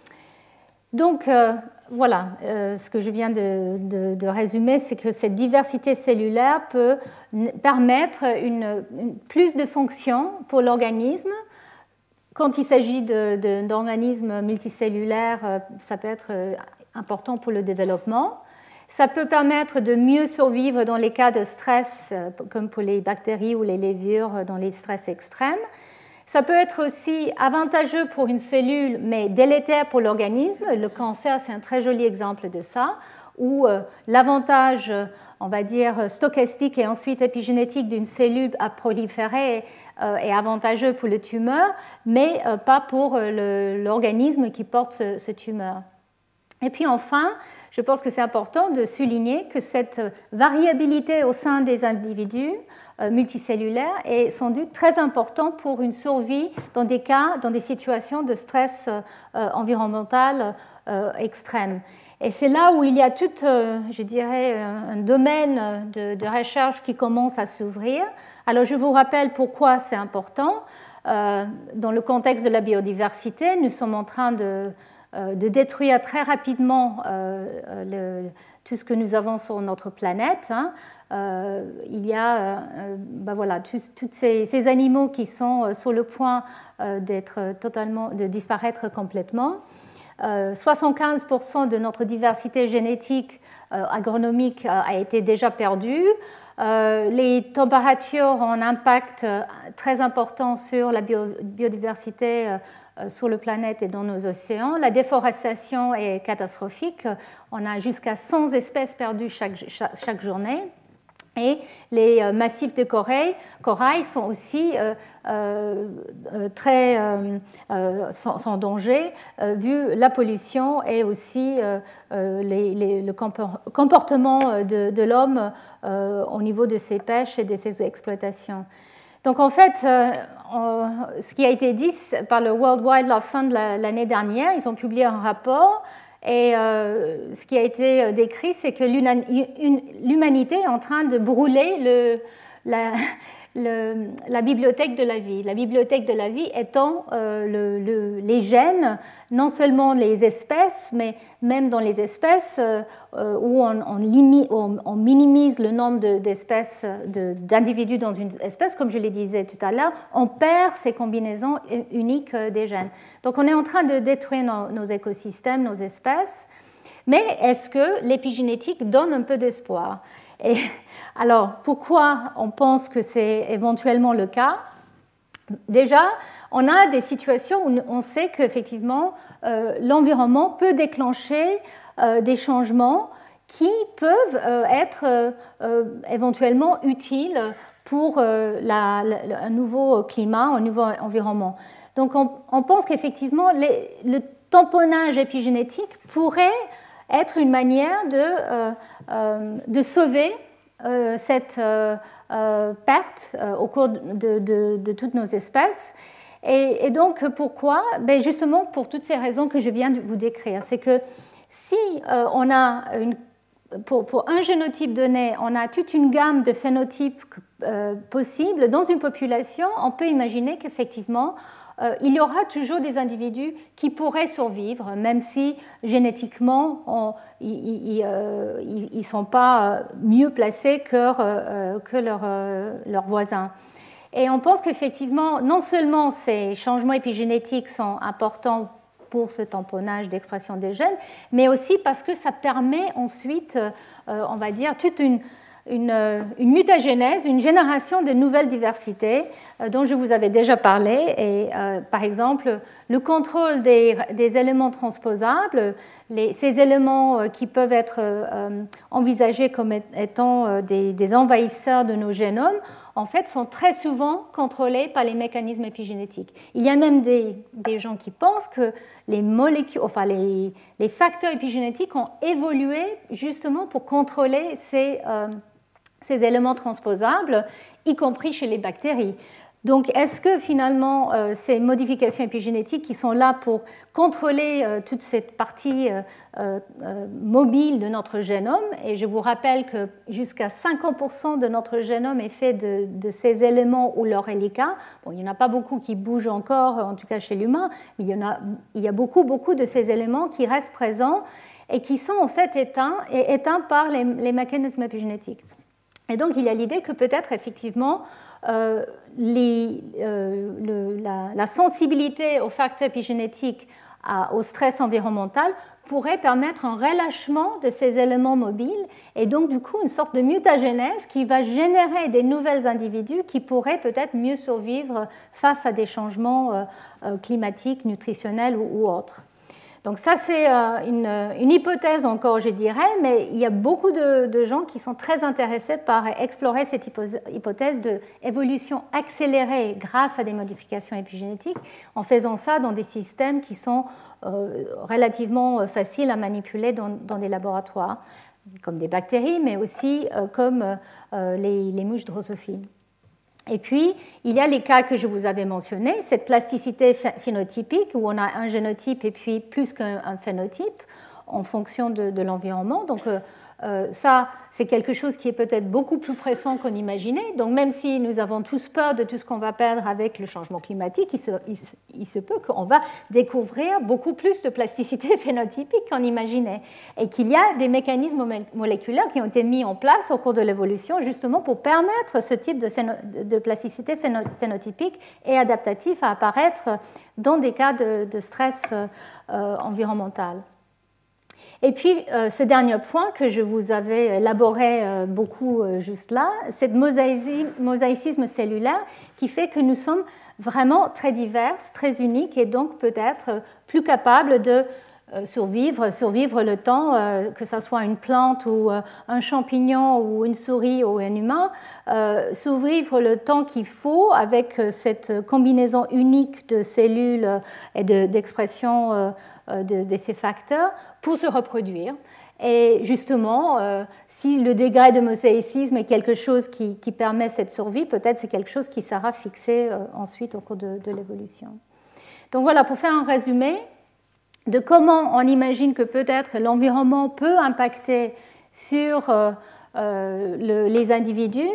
Donc, euh, voilà, euh, ce que je viens de, de, de résumer, c'est que cette diversité cellulaire peut permettre une, une, plus de fonctions pour l'organisme. Quand il s'agit d'organismes multicellulaires, ça peut être important pour le développement. Ça peut permettre de mieux survivre dans les cas de stress, comme pour les bactéries ou les levures dans les stress extrêmes. Ça peut être aussi avantageux pour une cellule, mais délétère pour l'organisme. Le cancer, c'est un très joli exemple de ça, où l'avantage, on va dire, stochastique et ensuite épigénétique d'une cellule à proliférer est avantageux pour le tumeur, mais pas pour l'organisme qui porte ce, ce tumeur. Et puis enfin, je pense que c'est important de souligner que cette variabilité au sein des individus multicellulaires est sans doute très importante pour une survie dans des cas, dans des situations de stress environnemental extrême. Et c'est là où il y a tout, je dirais, un domaine de, de recherche qui commence à s'ouvrir. Alors, je vous rappelle pourquoi c'est important. Euh, dans le contexte de la biodiversité, nous sommes en train de, euh, de détruire très rapidement euh, le, tout ce que nous avons sur notre planète. Hein. Euh, il y a euh, ben voilà, tous ces, ces animaux qui sont sur le point euh, d'être totalement, de disparaître complètement. Euh, soixante-quinze pour cent de notre diversité génétique euh, agronomique a, a été déjà perdue. Euh, les températures ont un impact très important sur la bio, biodiversité euh, sur la planète et dans nos océans. La déforestation est catastrophique. On a jusqu'à cent espèces perdues chaque, chaque, chaque journée. Et les massifs de corail, corail sont aussi euh, euh, très euh, euh, sans, sans danger euh, vu la pollution et aussi euh, les, les, le comportement de, de l'homme euh, au niveau de ses pêches et de ses exploitations. Donc en fait, euh, on, ce qui a été dit par le World Wildlife Fund l'année dernière, ils ont publié un rapport. Et euh, ce qui a été décrit, c'est que l'humanité est en train de brûler le, la, le, la bibliothèque de la vie. La bibliothèque de la vie étant euh, le, le, les gènes, non seulement les espèces, mais même dans les espèces euh, où on, on, limi, on, on minimise le nombre d'espèces, de, d'individus dans une espèce, comme je le disais tout à l'heure, on perd ces combinaisons uniques des gènes. Donc on est en train de détruire nos, nos écosystèmes, nos espèces, mais est-ce que l'épigénétique donne un peu d'espoir ? Et alors, pourquoi on pense que c'est éventuellement le cas ? Déjà, on a des situations où on sait qu'effectivement, euh, l'environnement peut déclencher euh, des changements qui peuvent euh, être euh, euh, éventuellement utiles pour euh, la, la, un nouveau climat, un nouveau environnement. Donc, on, on pense qu'effectivement, les, le tamponnage épigénétique pourrait être une manière de, euh, euh, de sauver euh, cette euh, euh, perte euh, au cours de, de, de toutes nos espèces. Et, et donc, pourquoi ? Ben justement, pour toutes ces raisons que je viens de vous décrire. C'est que si euh, on a, une, pour, pour un génotype donné, on a toute une gamme de phénotypes euh, possibles dans une population, on peut imaginer qu'effectivement, Euh, il y aura toujours des individus qui pourraient survivre, même si génétiquement, on, ils ne euh, sont pas mieux placés que, euh, que leurs euh, leur voisins. Et on pense qu'effectivement, non seulement ces changements épigénétiques sont importants pour ce tamponnage d'expression des gènes, mais aussi parce que ça permet ensuite, euh, on va dire, toute une Une, une mutagénèse, une génération de nouvelles diversités euh, dont je vous avais déjà parlé. Et euh, par exemple, le contrôle des, des éléments transposables, les, ces éléments euh, qui peuvent être euh, envisagés comme étant euh, des, des envahisseurs de nos génomes, en fait, sont très souvent contrôlés par les mécanismes épigénétiques. Il y a même des, des gens qui pensent que les molécules, enfin les, les facteurs épigénétiques ont évolué justement pour contrôler ces euh, ces éléments transposables, y compris chez les bactéries. Donc, est-ce que finalement, euh, ces modifications épigénétiques qui sont là pour contrôler euh, toute cette partie euh, euh, mobile de notre génome, et je vous rappelle que jusqu'à cinquante pour cent de notre génome est fait de, de ces éléments ou leur hélica. Bon, il n'y en a pas beaucoup qui bougent encore, en tout cas chez l'humain, mais il y en a, il y a beaucoup, beaucoup de ces éléments qui restent présents et qui sont en fait éteints, et éteints par les, les mécanismes épigénétiques. Et donc, il y a l'idée que peut-être, effectivement, euh, les, euh, le, la, la sensibilité aux facteurs épigénétiques, à, au stress environnemental, pourrait permettre un relâchement de ces éléments mobiles et donc, du coup, une sorte de mutagénèse qui va générer des nouvelles individus qui pourraient peut-être mieux survivre face à des changements euh, climatiques, nutritionnels ou, ou autres. Donc ça, c'est une, une hypothèse encore, je dirais, mais il y a beaucoup de, de gens qui sont très intéressés par explorer cette hypothèse d'évolution accélérée grâce à des modifications épigénétiques, en faisant ça dans des systèmes qui sont euh, relativement faciles à manipuler dans, dans des laboratoires, comme des bactéries, mais aussi euh, comme euh, les, les mouches drosophiles. Et puis, il y a les cas que je vous avais mentionnés, cette plasticité phénotypique où on a un génotype et puis plus qu'un phénotype en fonction de, de l'environnement. Donc, euh, euh, ça, c'est quelque chose qui est peut-être beaucoup plus pressant qu'on imaginait. Donc, même si nous avons tous peur de tout ce qu'on va perdre avec le changement climatique, il se, il, il se peut qu'on va découvrir beaucoup plus de plasticité phénotypique qu'on imaginait. Et qu'il y a des mécanismes moléculaires qui ont été mis en place au cours de l'évolution justement pour permettre ce type de, phéno, de plasticité phéno, phénotypique et adaptatif à apparaître dans des cas de, de stress euh, environnemental. Et puis, euh, ce dernier point que je vous avais élaboré euh, beaucoup euh, juste là, c'est le mosaïcisme cellulaire qui fait que nous sommes vraiment très divers, très uniques et donc peut-être plus capables de euh, survivre, survivre le temps, euh, que ce soit une plante ou euh, un champignon ou une souris ou un humain, euh, survivre le temps qu'il faut avec cette combinaison unique de cellules et de, d'expression euh, De, de ces facteurs pour se reproduire. Et justement, euh, si le degré de mosaïcisme est quelque chose qui, qui permet cette survie, peut-être c'est quelque chose qui sera fixé euh, ensuite au cours de, de l'évolution. Donc voilà, pour faire un résumé de comment on imagine que peut-être l'environnement peut impacter sur euh, euh, le, les individus,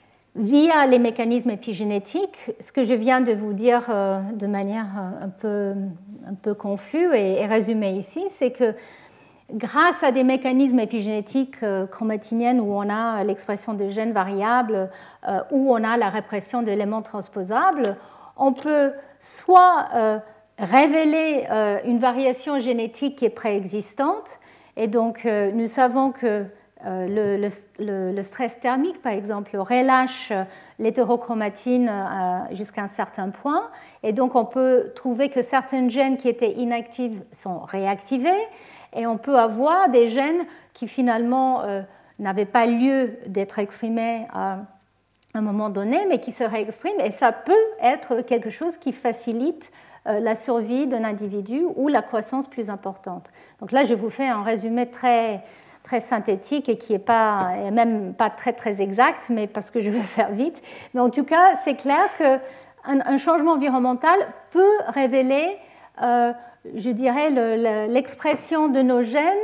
via les mécanismes épigénétiques, ce que je viens de vous dire euh, de manière un peu, un peu confus et, et résumé ici, c'est que grâce à des mécanismes épigénétiques euh, chromatiniennes où on a l'expression de gènes variables, euh, où on a la répression d'éléments transposables, on peut soit euh, révéler euh, une variation génétique qui est préexistante, et donc euh, nous savons que Euh, le, le, le stress thermique, par exemple, relâche l'hétérochromatine euh, jusqu'à un certain point. Et donc, on peut trouver que certains gènes qui étaient inactifs sont réactivés. Et on peut avoir des gènes qui, finalement, euh, n'avaient pas lieu d'être exprimés à un moment donné, mais qui se réexpriment. Et ça peut être quelque chose qui facilite euh, la survie d'un individu ou la croissance plus importante. Donc là, je vous fais un résumé très... très synthétique et qui n'est pas, et même pas très, très exact, mais parce que je veux faire vite. Mais en tout cas, c'est clair qu'un un changement environnemental peut révéler, euh, je dirais, le, le, l'expression de nos gènes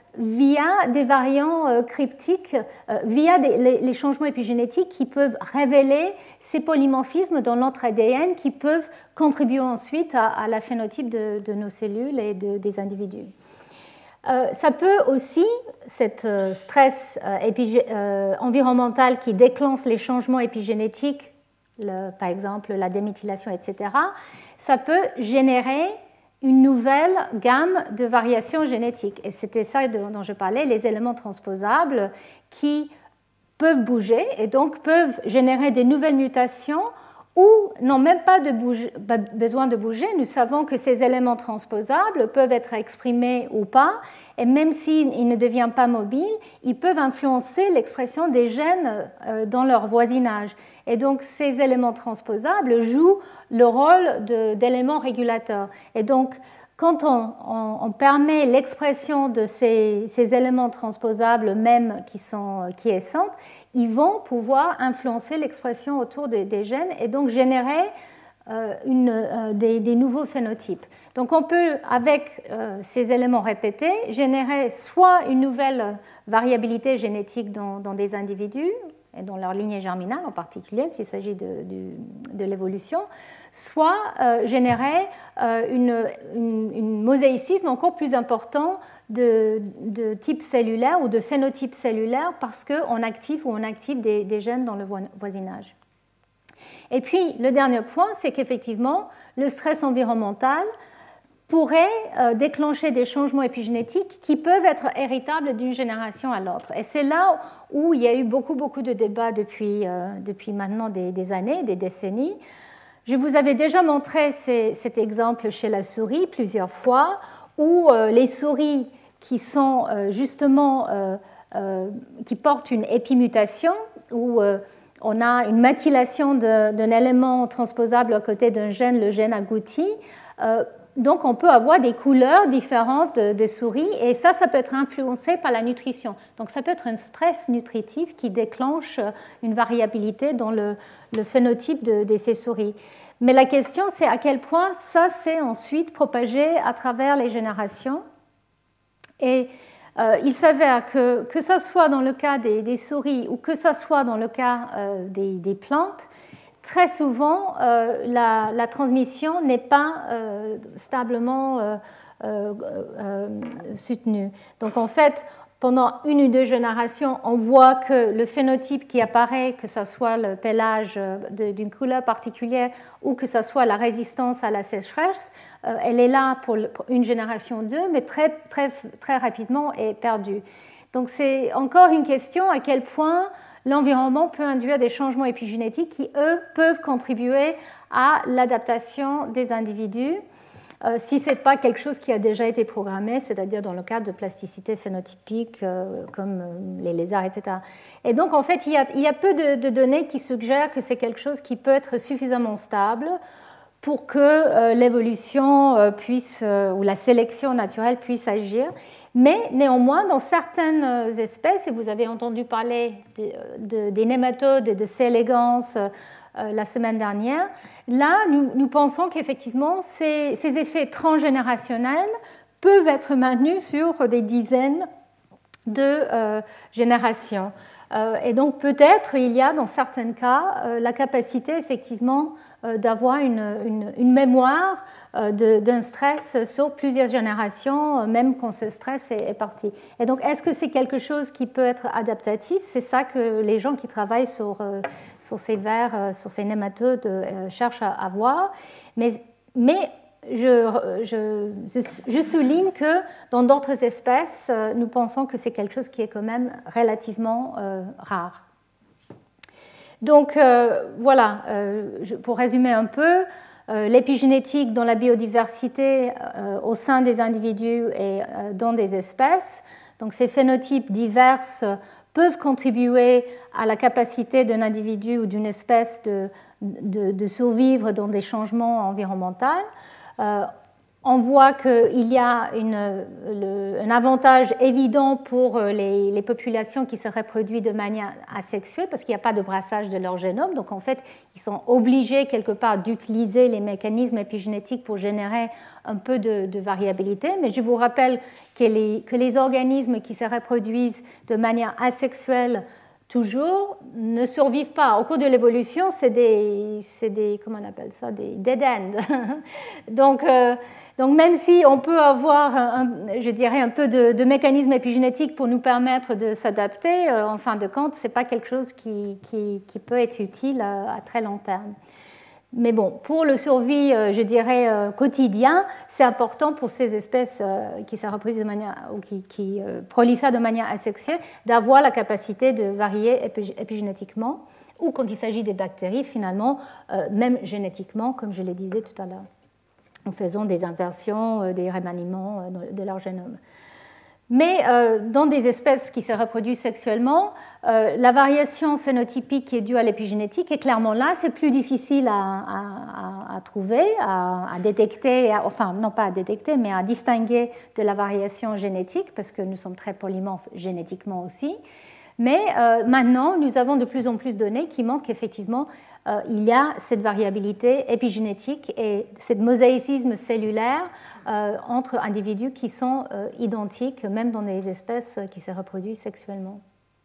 via des variants euh, cryptiques, euh, via des, les, les changements épigénétiques qui peuvent révéler ces polymorphismes dans notre A D N qui peuvent contribuer ensuite à, à la phénotype de, de nos cellules et de, des individus. Euh, ça peut aussi, cet euh, stress euh, épigé- euh, environnemental qui déclenche les changements épigénétiques, le, par exemple la déméthylation, et cetera, ça peut générer une nouvelle gamme de variations génétiques. Et c'était ça dont je parlais, les éléments transposables qui peuvent bouger et donc peuvent générer des nouvelles mutations ou n'ont même pas de bouger, besoin de bouger. Nous savons que ces éléments transposables peuvent être exprimés ou pas, et même s'ils ne deviennent pas mobiles, ils peuvent influencer l'expression des gènes dans leur voisinage. Et donc, ces éléments transposables jouent le rôle de, d'éléments régulateurs. Et donc, quand on, on, on permet l'expression de ces, ces éléments transposables, même qui sont quiescentes, ils vont pouvoir influencer l'expression autour de, des gènes et donc générer euh, une, euh, des, des nouveaux phénotypes. Donc on peut, avec euh, ces éléments répétés, générer soit une nouvelle variabilité génétique dans, dans des individus, et dans leur lignée germinale en particulier, s'il s'agit de, de, de l'évolution, soit euh, générer euh, une, une, une mosaïcisme encore plus important de, de type cellulaire ou de phénotype cellulaire parce qu'on active ou on active des, des gènes dans le voisinage. Et puis, le dernier point, c'est qu'effectivement, le stress environnemental pourrait euh, déclencher des changements épigénétiques qui peuvent être héritables d'une génération à l'autre. Et c'est là où il y a eu beaucoup, beaucoup de débats depuis, euh, depuis maintenant des, des années, des décennies. Je vous avais déjà montré ces, cet exemple chez la souris plusieurs fois, où euh, les souris qui sont euh, justement euh, euh, qui portent une épimutation, où euh, on a une méthylation d'un élément transposable à côté d'un gène, le gène agouti. Euh, donc on peut avoir des couleurs différentes de, de souris, et ça, ça peut être influencé par la nutrition. Donc ça peut être un stress nutritif qui déclenche une variabilité dans le, le phénotype de, de ces souris. Mais la question, c'est à quel point ça s'est ensuite propagé à travers les générations. Et euh, il s'avère que, que ce soit dans le cas des, des souris ou que ce soit dans le cas euh, des, des plantes, très souvent, euh, la, la transmission n'est pas euh, stablement euh, euh, euh, soutenue. Donc en fait, pendant une ou deux générations, on voit que le phénotype qui apparaît, que ce soit le pelage d'une couleur particulière ou que ce soit la résistance à la sécheresse, euh, elle est là pour, le, pour une génération ou deux, mais très, très, très rapidement est perdue. Donc c'est encore une question à quel point l'environnement peut induire des changements épigénétiques qui, eux, peuvent contribuer à l'adaptation des individus. Euh, si ce n'est pas quelque chose qui a déjà été programmé, c'est-à-dire dans le cadre de plasticité phénotypique, euh, comme euh, les lézards, et cetera. Et donc, en fait, il y a, il y a peu de, de données qui suggèrent que c'est quelque chose qui peut être suffisamment stable pour que euh, l'évolution euh, puisse, euh, ou la sélection naturelle puisse agir. Mais néanmoins, dans certaines espèces, et vous avez entendu parler de, de, des nématodes et de C. elegans euh, la semaine dernière, là, nous, nous pensons qu'effectivement, ces, ces effets transgénérationnels peuvent être maintenus sur des dizaines de euh, générations. Euh, et donc, peut-être, il y a dans certains cas euh, la capacité, effectivement, euh, d'avoir une, une, une mémoire euh, d'un stress sur plusieurs générations, euh, même quand ce stress est, est parti. Et donc, est-ce que c'est quelque chose qui peut être adaptatif? C'est ça que les gens qui travaillent sur, euh, sur ces vers, euh, sur ces nématodes, euh, cherchent à, à voir. Mais, mais Je, je, je souligne que dans d'autres espèces, nous pensons que c'est quelque chose qui est quand même relativement euh, rare. Donc euh, voilà, euh, je, pour résumer un peu, euh, l'épigénétique dans la biodiversité euh, au sein des individus et euh, dans des espèces. Donc ces phénotypes divers peuvent contribuer à la capacité d'un individu ou d'une espèce de, de, de survivre dans des changements environnementaux. Euh, on voit qu'il y a une, le, un avantage évident pour les, les populations qui se reproduisent de manière asexuée parce qu'il n'y a pas de brassage de leur génome. Donc en fait, ils sont obligés quelque part d'utiliser les mécanismes épigénétiques pour générer un peu de, de variabilité. Mais je vous rappelle que les, que les organismes qui se reproduisent de manière asexuelle toujours ne survivent pas. Au cours de l'évolution, c'est des, des, comment on appelle ça, des dead end. donc, euh, donc, même si on peut avoir, un, je dirais, un peu de, de mécanisme épigénétique pour nous permettre de s'adapter, euh, en fin de compte, ce n'est pas quelque chose qui, qui, qui peut être utile à, à très long terme. Mais bon, pour le survie, je dirais, quotidien, c'est important pour ces espèces qui se reproduisent de manière, ou qui, qui prolifèrent de manière asexuée, d'avoir la capacité de varier épigénétiquement, ou quand il s'agit des bactéries, finalement, même génétiquement, comme je le disais tout à l'heure, en faisant des inversions, des remaniements de leur génome. Mais euh, dans des espèces qui se reproduisent sexuellement, euh, la variation phénotypique qui est due à l'épigénétique est clairement là. C'est plus difficile à, à, à trouver, à, à détecter, à, enfin non pas à détecter, mais à distinguer de la variation génétique, parce que nous sommes très polymorphes génétiquement aussi. Mais euh, maintenant, nous avons de plus en plus de données qui montrent qu'effectivement, euh, il y a cette variabilité épigénétique et ce mosaïcisme cellulaire euh, entre individus qui sont euh, identiques, même dans des espèces qui se reproduisent sexuellement.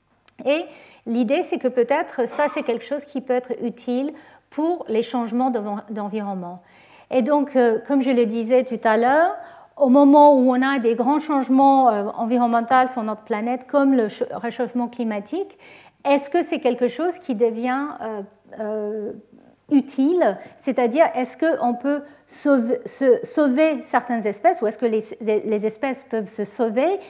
Et l'idée, c'est que peut-être ça, c'est quelque chose qui peut être utile pour les changements d'environnement. Et donc, euh, comme je le disais tout à l'heure, au moment où on a des grands changements euh, environnementaux sur notre planète, comme le réchauffement climatique, est-ce que c'est quelque chose qui devient euh, euh, utile? C'est-à-dire, est-ce qu'on peut sauver, se, sauver certaines espèces, ou est-ce que les, les espèces peuvent se sauver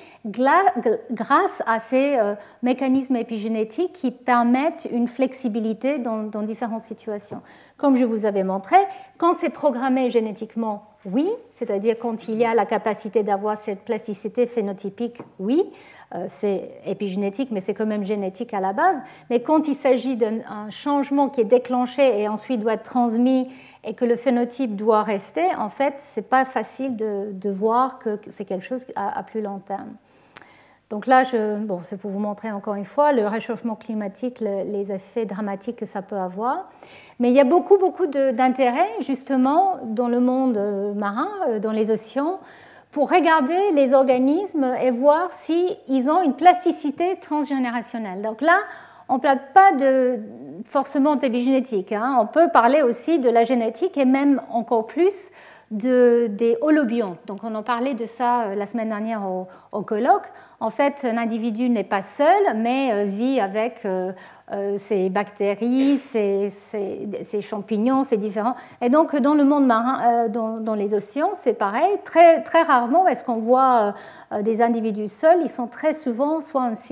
grâce à ces euh, mécanismes épigénétiques qui permettent une flexibilité dans, dans différentes situations? Comme je vous avais montré, quand c'est programmé génétiquement oui, c'est-à-dire quand il y a la capacité d'avoir cette plasticité phénotypique, oui, euh, c'est épigénétique, mais c'est quand même génétique à la base. Mais quand il s'agit d'un changement qui est déclenché et ensuite doit être transmis et que le phénotype doit rester, en fait, ce n'est pas facile de, de voir que c'est quelque chose à, à plus long terme. Donc là, je, bon, c'est pour vous montrer encore une fois le réchauffement climatique, le, les effets dramatiques que ça peut avoir. Mais il y a beaucoup, beaucoup d'intérêt, justement, dans le monde marin, dans les océans, pour regarder les organismes et voir s'ils ont une plasticité transgénérationnelle. Donc là, on ne parle pas de, forcément d'épigénétique. Hein. On peut parler aussi de la génétique et même encore plus de, des holobiontes. Donc on en parlait de ça la semaine dernière au, au colloque. En fait, un individu n'est pas seul, mais vit avec euh, euh, ses bactéries, ses, ses, ses champignons, ses différents. Et donc, dans le monde marin, euh, dans, dans les océans, c'est pareil. Très, très rarement est-ce qu'on voit euh, des individus seuls. Ils sont très souvent soit en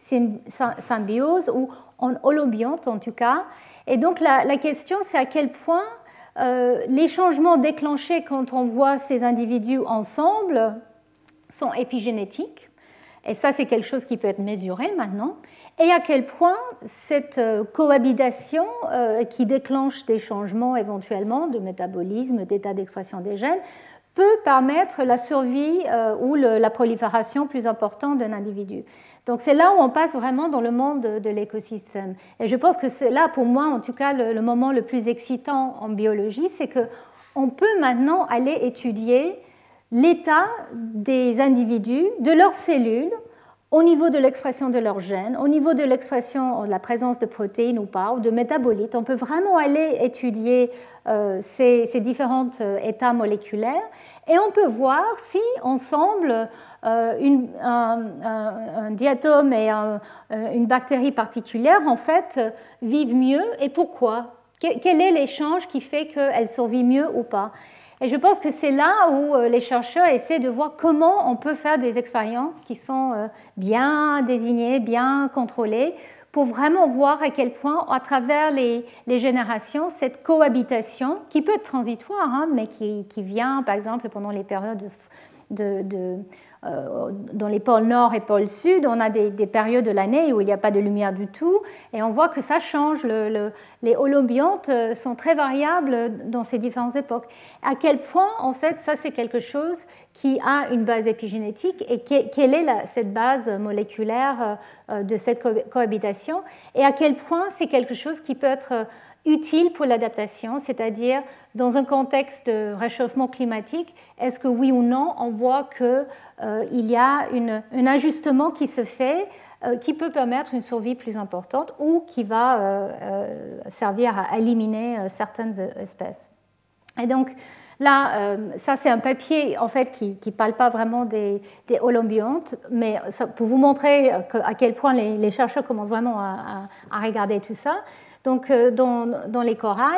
symbiose ou en holobionte, en tout cas. Et donc, la, la question, c'est à quel point euh, les changements déclenchés quand on voit ces individus ensemble sont épigénétiques. Et ça, c'est quelque chose qui peut être mesuré maintenant. Et à quel point cette cohabitation euh, qui déclenche des changements éventuellement de métabolisme, d'état d'expression des gènes, peut permettre la survie euh, ou le, la prolifération plus importante d'un individu. Donc c'est là où on passe vraiment dans le monde de, de l'écosystème. Et je pense que c'est là, pour moi, en tout cas, le, le moment le plus excitant en biologie, c'est qu'on peut maintenant aller étudier l'état des individus, de leurs cellules, au niveau de l'expression de leurs gènes, au niveau de l'expression de la présence de protéines ou pas, ou de métabolites. On peut vraiment aller étudier euh, ces, ces différents euh, états moléculaires et on peut voir si ensemble euh, une, un, un, un diatome et un, une bactérie particulière en fait vivent mieux et pourquoi. Quel est l'échange qui fait qu'elles survivent mieux ou pas? Et je pense que c'est là où les chercheurs essaient de voir comment on peut faire des expériences qui sont bien désignées, bien contrôlées, pour vraiment voir à quel point, à travers les, les générations, cette cohabitation, qui peut être transitoire, hein, mais qui, qui vient, par exemple, pendant les périodes de, de, de euh, dans les pôles nord et pôles sud, on a des, des périodes de l'année où il n'y a pas de lumière du tout, et on voit que ça change. Le, le, les holobiontes sont très variables dans ces différentes époques. À quel point, en fait, ça c'est quelque chose qui a une base épigénétique, et quelle est la, cette base moléculaire euh, de cette co cohabitation, et à quel point c'est quelque chose qui peut être utile pour l'adaptation, c'est-à-dire dans un contexte de réchauffement climatique, est-ce que oui ou non, on voit qu'il euh, y a une, un ajustement qui se fait euh, qui peut permettre une survie plus importante ou qui va euh, euh, servir à éliminer euh, certaines espèces. Et donc là, euh, ça c'est un papier en fait qui ne parle pas vraiment des, des holobiontes, mais ça, pour vous montrer que, à quel point les, les chercheurs commencent vraiment à, à, à regarder tout ça. Donc, dans, dans les corails,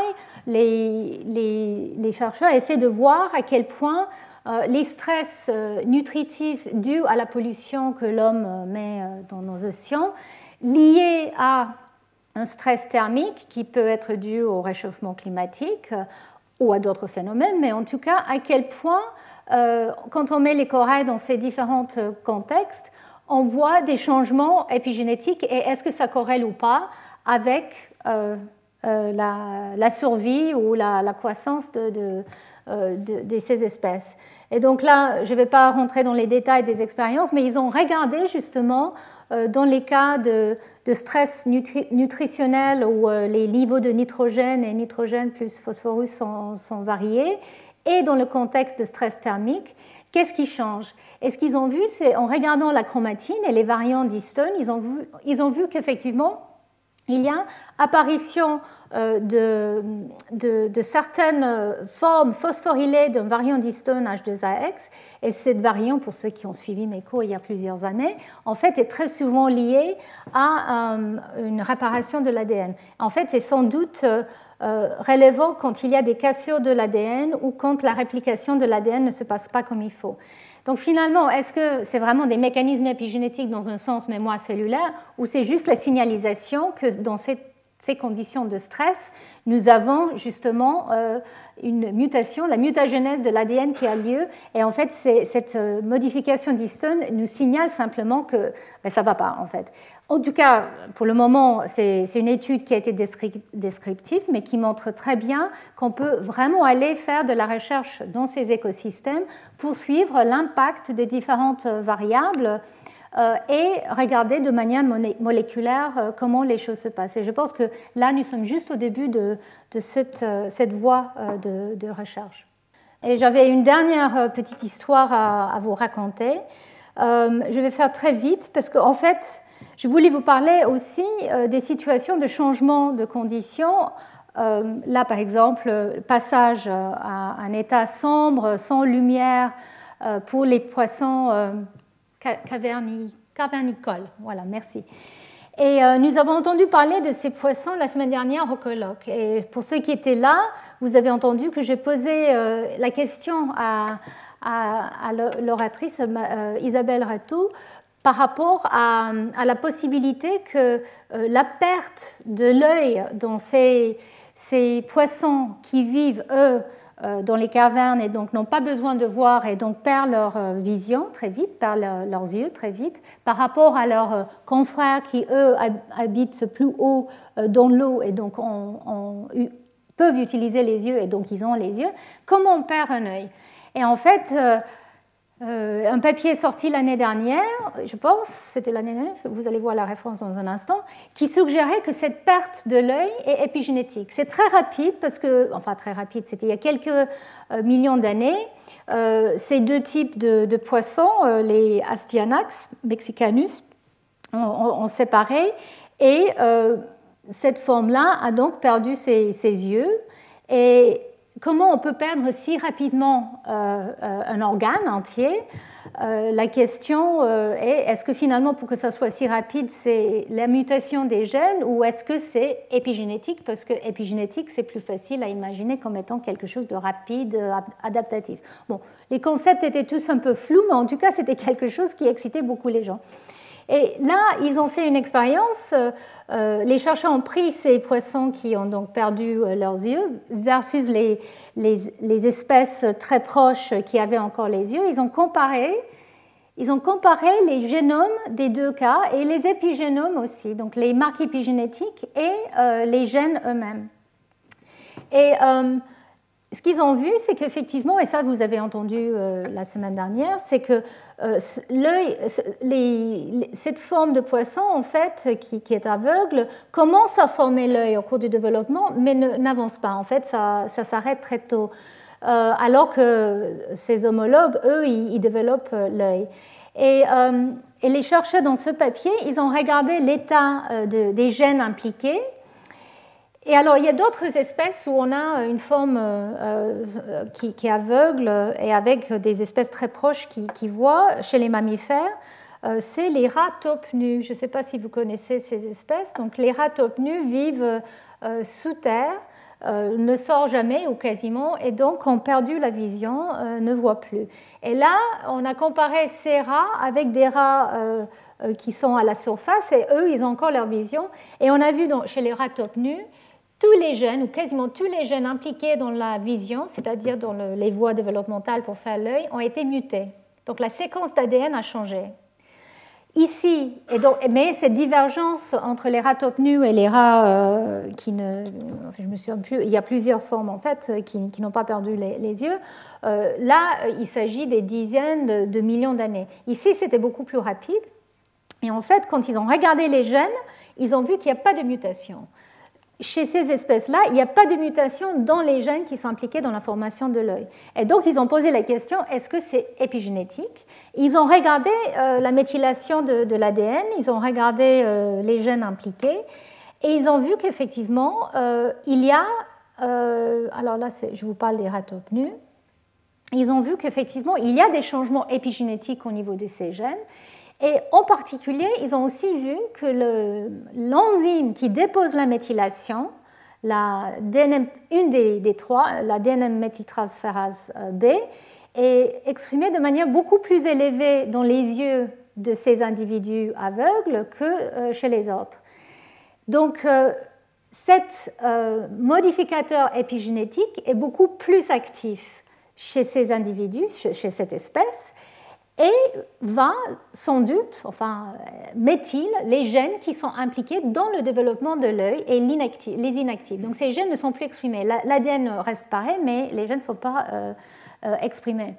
les, les, les chercheurs essaient de voir à quel point euh, les stress euh, nutritifs dus à la pollution que l'homme met euh, dans nos océans, liés à un stress thermique qui peut être dû au réchauffement climatique euh, ou à d'autres phénomènes, mais en tout cas, à quel point, euh, quand on met les corails dans ces différents contextes, on voit des changements épigénétiques et est-ce que ça corrèle ou pas avec Euh, euh, la, la survie ou la, la croissance de, de, euh, de, de ces espèces. Et donc là, je ne vais pas rentrer dans les détails des expériences, mais ils ont regardé justement euh, dans les cas de, de stress nutri nutritionnel où euh, les niveaux de nitrogène et nitrogène plus phosphorus sont, sont variés, et dans le contexte de stress thermique, qu'est-ce qui change? Et ce qu'ils ont vu, c'est en regardant la chromatine et les variants d'histone, ils ont vu, ils ont vu qu'effectivement, il y a apparition euh, de, de, de certaines formes phosphorylées d'un variant d'histone H deux A X, et cette variant, pour ceux qui ont suivi mes cours il y a plusieurs années, en fait est très souvent liée à euh, une réparation de l'A D N. En fait, c'est sans doute euh, relevant quand il y a des cassures de l'A D N ou quand la réplication de l'A D N ne se passe pas comme il faut. Donc finalement, est-ce que c'est vraiment des mécanismes épigénétiques dans un sens mémoire cellulaire ou c'est juste la signalisation que dans cette ces conditions de stress, nous avons justement euh, une mutation, la mutagénèse de l'A D N qui a lieu. Et en fait, cette modification d'histone nous signale simplement que ben, ça ne va pas, en fait. En tout cas, pour le moment, c'est une étude qui a été descriptive, mais qui montre très bien qu'on peut vraiment aller faire de la recherche dans ces écosystèmes pour suivre l'impact des différentes variables euh, et regarder de manière moléculaire euh, comment les choses se passent. Et je pense que là, nous sommes juste au début de, de cette, euh, cette voie euh, de, de recherche. Et j'avais une dernière petite histoire à, à vous raconter. Euh, je vais faire très vite parce qu'en fait, je voulais vous parler aussi euh, des situations de changement de conditions. Euh, là, par exemple, passage à un état sombre, sans lumière, euh, pour les poissons euh, caverni, cavernicoles. Voilà, merci. Et euh, nous avons entendu parler de ces poissons la semaine dernière au colloque. Et pour ceux qui étaient là, vous avez entendu que j'ai posé euh, la question à, à, à l'oratrice euh, Isabelle Ratou par rapport à, à la possibilité que euh, la perte de l'œil dans ces, ces poissons qui vivent, eux, euh, dans les cavernes et donc n'ont pas besoin de voir et donc perdent leur euh, vision très vite, perdent leur, leurs yeux très vite, par rapport à leurs euh, confrères qui, eux, habitent plus haut euh, dans l'eau et donc on, on, peuvent utiliser les yeux et donc ils ont les yeux, comment on perd un œil? Et en fait, euh, Euh, un papier sorti l'année dernière, je pense, c'était l'année dernière, vous allez voir la référence dans un instant, qui suggérait que cette perte de l'œil est épigénétique. C'est très rapide parce que, enfin très rapide, c'était il y a quelques euh, millions d'années. Euh, ces deux types de, de poissons, euh, les Astyanax mexicanus, ont, ont séparé et euh, cette forme-là a donc perdu ses, ses yeux. Et comment on peut perdre si rapidement euh, un organe entier? euh, La question euh, est, est-ce que finalement, pour que ça soit si rapide, c'est la mutation des gènes ou est-ce que c'est épigénétique? Parce que épigénétique, c'est plus facile à imaginer comme étant quelque chose de rapide, adaptatif. Bon, les concepts étaient tous un peu flous, mais en tout cas, c'était quelque chose qui excitait beaucoup les gens. Et là, ils ont fait une expérience. Euh, les chercheurs ont pris ces poissons qui ont donc perdu euh, leurs yeux versus les, les, les espèces très proches qui avaient encore les yeux. Ils ont comparé, ils ont comparé les génomes des deux cas et les épigénomes aussi, donc les marques épigénétiques et euh, les gènes eux-mêmes. Et euh, ce qu'ils ont vu, c'est qu'effectivement, et ça vous avez entendu euh, la semaine dernière, c'est que euh, l'œil, les, cette forme de poisson, en fait, qui, qui est aveugle, commence à former l'œil au cours du développement, mais n'avance pas. En fait, ça, ça s'arrête très tôt. Euh, alors que ces homologues, eux, ils, ils développent l'œil. Et, euh, et les chercheurs dans ce papier, ils ont regardé l'état euh, de, des gènes impliqués. Et alors, il y a d'autres espèces où on a une forme euh, qui, qui est aveugle et avec des espèces très proches qui, qui voient. Chez les mammifères, euh, c'est les rats taupe nus. Je ne sais pas si vous connaissez ces espèces. Donc, les rats taupe nus vivent euh, sous terre, euh, ne sortent jamais ou quasiment, et donc ont perdu la vision, euh, ne voient plus. Et là, on a comparé ces rats avec des rats euh, euh, qui sont à la surface, et eux, ils ont encore leur vision. Et on a vu donc, chez les rats taupe nus, tous les gènes, ou quasiment tous les gènes impliqués dans la vision, c'est-à-dire dans le, les voies développementales pour faire l'œil, ont été mutés. Donc la séquence d'A D N a changé. Ici, et donc, mais cette divergence entre les rats taupe nus et les rats euh, qui ne... Enfin, je me souviens plus, il y a plusieurs formes en fait qui, qui n'ont pas perdu les, les yeux. Euh, là, il s'agit des dizaines de, de millions d'années. Ici, c'était beaucoup plus rapide. Et en fait, quand ils ont regardé les gènes, ils ont vu qu'il n'y a pas de mutation. Chez ces espèces-là, il n'y a pas de mutation dans les gènes qui sont impliqués dans la formation de l'œil. Et donc, ils ont posé la question, est-ce que c'est épigénétique? Ils ont regardé euh, la méthylation de, de l'A D N, ils ont regardé euh, les gènes impliqués, et ils ont vu qu'effectivement, euh, il y a... Euh, alors là, je vous parle des rats taupe nus. Ils ont vu qu'effectivement, il y a des changements épigénétiques au niveau de ces gènes. Et en particulier, ils ont aussi vu que le, l'enzyme qui dépose la méthylation, la D N M, une des, des trois, la D N M méthyltransférase B, est exprimée de manière beaucoup plus élevée dans les yeux de ces individus aveugles que chez les autres. Donc, cet euh, modificateur épigénétique est beaucoup plus actif chez ces individus, chez, chez cette espèce, et va sans doute, enfin, met-il les gènes qui sont impliqués dans le développement de l'œil et les inactifs. Donc ces gènes ne sont plus exprimés. L'A D N reste pareil, mais les gènes ne sont pas euh, euh, exprimés.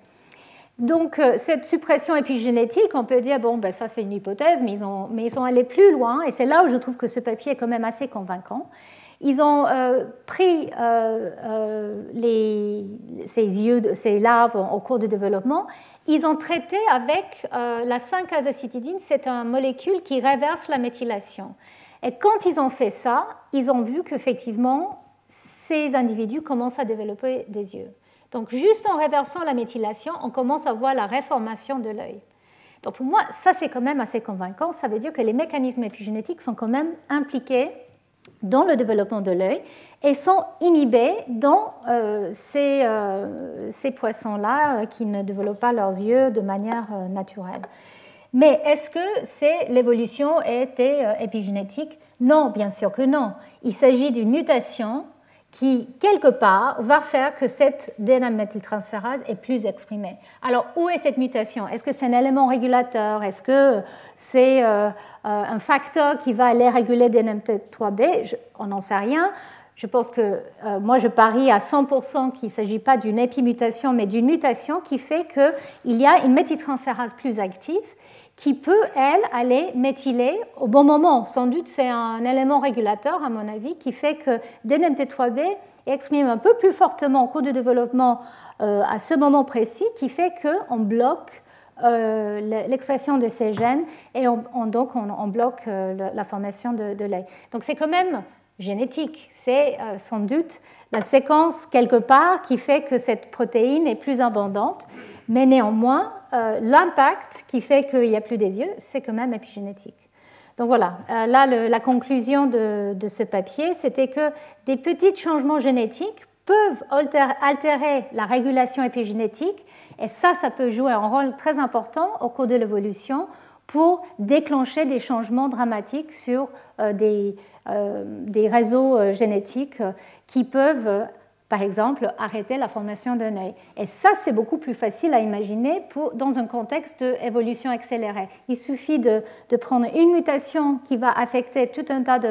Donc euh, cette suppression épigénétique, on peut dire, bon, ben, ça c'est une hypothèse, mais ils, ont, mais ils sont allés plus loin, et c'est là où je trouve que ce papier est quand même assez convaincant. Ils ont euh, pris euh, euh, les, ces, yeux, ces larves au cours du développement. Ils ont traité avec euh, la cinq azacitidine, c'est une molécule qui réverse la méthylation. Et quand ils ont fait ça, ils ont vu qu'effectivement, ces individus commencent à développer des yeux. Donc, juste en réversant la méthylation, on commence à voir la réformation de l'œil. Donc, pour moi, ça, c'est quand même assez convaincant. Ça veut dire que les mécanismes épigénétiques sont quand même impliqués dans le développement de l'œil et sont inhibés dans euh, ces, euh, ces poissons-là euh, qui ne développent pas leurs yeux de manière euh, naturelle. Mais est-ce que c'est, l'évolution était euh, épigénétique? Non, bien sûr que non. Il s'agit d'une mutation qui, quelque part, va faire que cette D N A-méthyltransférase est plus exprimée. Alors, où est cette mutation? Est-ce que c'est un élément régulateur? Est-ce que c'est euh, un facteur qui va aller réguler D N M T trois B? Je, on n'en sait rien. Je pense que euh, moi, je parie à cent pour cent qu'il ne s'agit pas d'une épimutation, mais d'une mutation qui fait qu'il y a une méthyltransférase plus active qui peut, elle, aller méthyler au bon moment. Sans doute, c'est un élément régulateur, à mon avis, qui fait que D N M T trois B exprime un peu plus fortement au cours du développement euh, à ce moment précis, qui fait qu'on bloque euh, l'expression de ces gènes et on, on, donc on, on bloque euh, la formation de, de l'œil. Donc c'est quand même génétique. C'est euh, sans doute la séquence quelque part qui fait que cette protéine est plus abondante, mais néanmoins, euh, l'impact qui fait qu'il n'y a plus des yeux, c'est quand même épigénétique. Donc voilà, euh, là, le, la conclusion de, de ce papier, c'était que des petits changements génétiques peuvent altérer, altérer la régulation épigénétique, et ça, ça peut jouer un rôle très important au cours de l'évolution pour déclencher des changements dramatiques sur euh, des, euh, des réseaux euh, génétiques euh, qui peuvent... Euh, par exemple, arrêter la formation d'un œil. Et ça, c'est beaucoup plus facile à imaginer pour, dans un contexte d'évolution accélérée. Il suffit de, de prendre une mutation qui va affecter tout un tas de,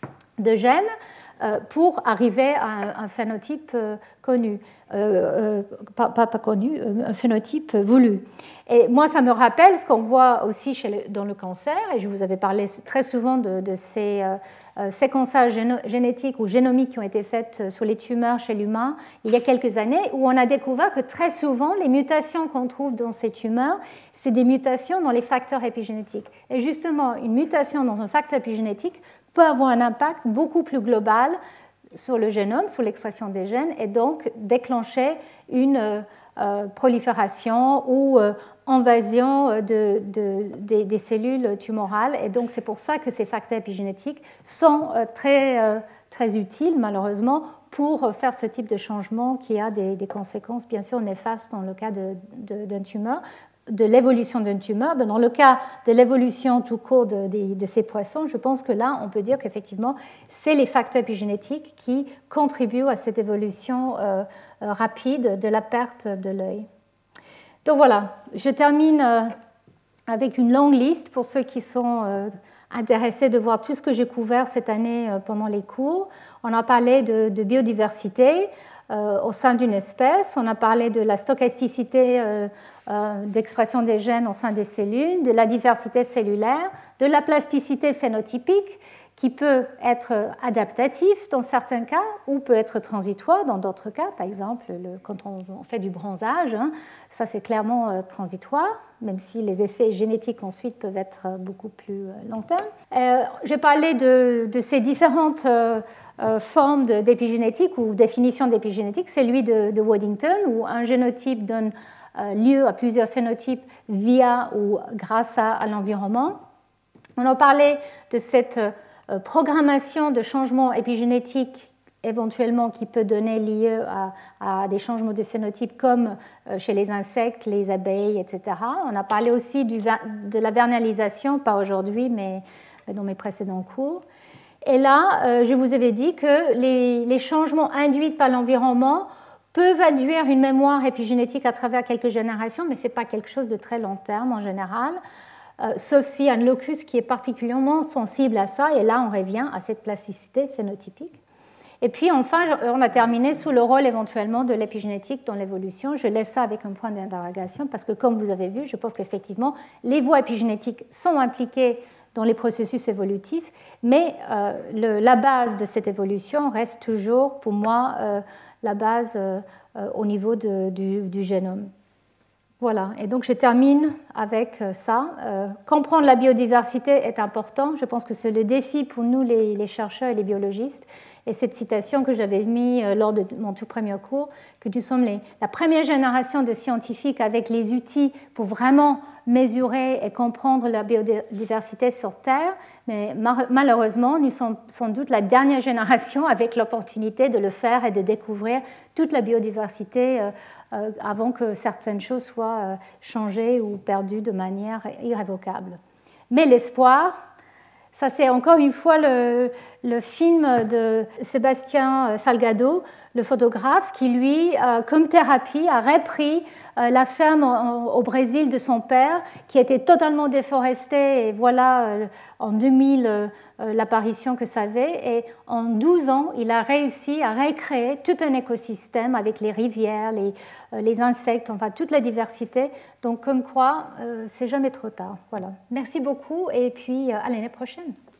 de gènes euh, pour arriver à un, un phénotype euh, connu, euh, euh, pas, pas, pas connu, un phénotype voulu. Et moi, ça me rappelle ce qu'on voit aussi chez le, dans le cancer, et je vous avais parlé très souvent de, de ces... Euh, Euh, séquençages génétiques ou génomiques qui ont été faits sur les tumeurs chez l'humain il y a quelques années, où on a découvert que très souvent, les mutations qu'on trouve dans ces tumeurs, c'est des mutations dans les facteurs épigénétiques. Et justement, une mutation dans un facteur épigénétique peut avoir un impact beaucoup plus global sur le génome, sur l'expression des gènes, et donc déclencher une euh, prolifération ou euh, invasion de, de, de, des cellules tumorales. Et donc, c'est pour ça que ces facteurs épigénétiques sont euh, très, euh, très utiles, malheureusement, pour faire ce type de changement qui a des, des conséquences, bien sûr, néfastes dans le cas de, de, d'un tumeur, de l'évolution d'une tumeur. Dans le cas de l'évolution tout court de, de, de ces poissons, je pense que là, on peut dire qu'effectivement, c'est les facteurs épigénétiques qui contribuent à cette évolution euh, rapide de la perte de l'œil. Donc voilà, je termine avec une longue liste pour ceux qui sont intéressés de voir tout ce que j'ai couvert cette année pendant les cours. On a parlé de, de biodiversité euh, au sein d'une espèce, on a parlé de la stochasticité euh, euh, d'expression des gènes au sein des cellules, de la diversité cellulaire, de la plasticité phénotypique, qui peut être adaptatif dans certains cas ou peut être transitoire dans d'autres cas. Par exemple, le, quand on, on fait du bronzage, hein, ça c'est clairement euh, transitoire, même si les effets génétiques ensuite peuvent être beaucoup plus euh, long terme. Euh, J'ai parlé de, de ces différentes euh, euh, formes de, d'épigénétique ou définitions d'épigénétique, celui de, de Waddington, où un génotype donne euh, lieu à plusieurs phénotypes via ou grâce à, à l'environnement. On a parlé de cette programmation de changements épigénétiques éventuellement qui peut donner lieu à, à des changements de phénotype comme chez les insectes, les abeilles, et cetera. On a parlé aussi du, de la vernalisation, pas aujourd'hui, mais, mais dans mes précédents cours. Et là, je vous avais dit que les, les changements induits par l'environnement peuvent induire une mémoire épigénétique à travers quelques générations, mais ce n'est pas quelque chose de très long terme en général, euh, sauf s'il y a un locus qui est particulièrement sensible à ça, et là on revient à cette plasticité phénotypique. Et puis enfin, on a terminé sous le rôle éventuellement de l'épigénétique dans l'évolution. Je laisse ça avec un point d'interrogation parce que comme vous avez vu, je pense qu'effectivement, les voies épigénétiques sont impliquées dans les processus évolutifs, mais euh, le, la base de cette évolution reste toujours, pour moi, euh, la base euh, euh, au niveau de, du, du génome. Voilà, et donc je termine avec ça. Euh, comprendre la biodiversité est important. Je pense que c'est le défi pour nous, les, les chercheurs et les biologistes. Et cette citation que j'avais mise lors de mon tout premier cours, que nous sommes les, la première génération de scientifiques avec les outils pour vraiment mesurer et comprendre la biodiversité sur Terre, mais malheureusement, nous sommes sans doute la dernière génération avec l'opportunité de le faire et de découvrir toute la biodiversité euh, euh, avant que certaines choses soient euh, changées ou perdues de manière irrévocable. Mais l'espoir, ça c'est encore une fois le, le film de Sébastien Salgado, le photographe, qui lui, euh, comme thérapie, a repris euh, la ferme en, au Brésil de son père, qui était totalement déforestée, et voilà euh, en deux mille euh, l'apparition que ça avait. Et en douze ans, il a réussi à recréer tout un écosystème avec les rivières, les, euh, les insectes, enfin toute la diversité. Donc comme quoi, euh, c'est jamais trop tard. Voilà. Merci beaucoup et puis euh, à l'année prochaine.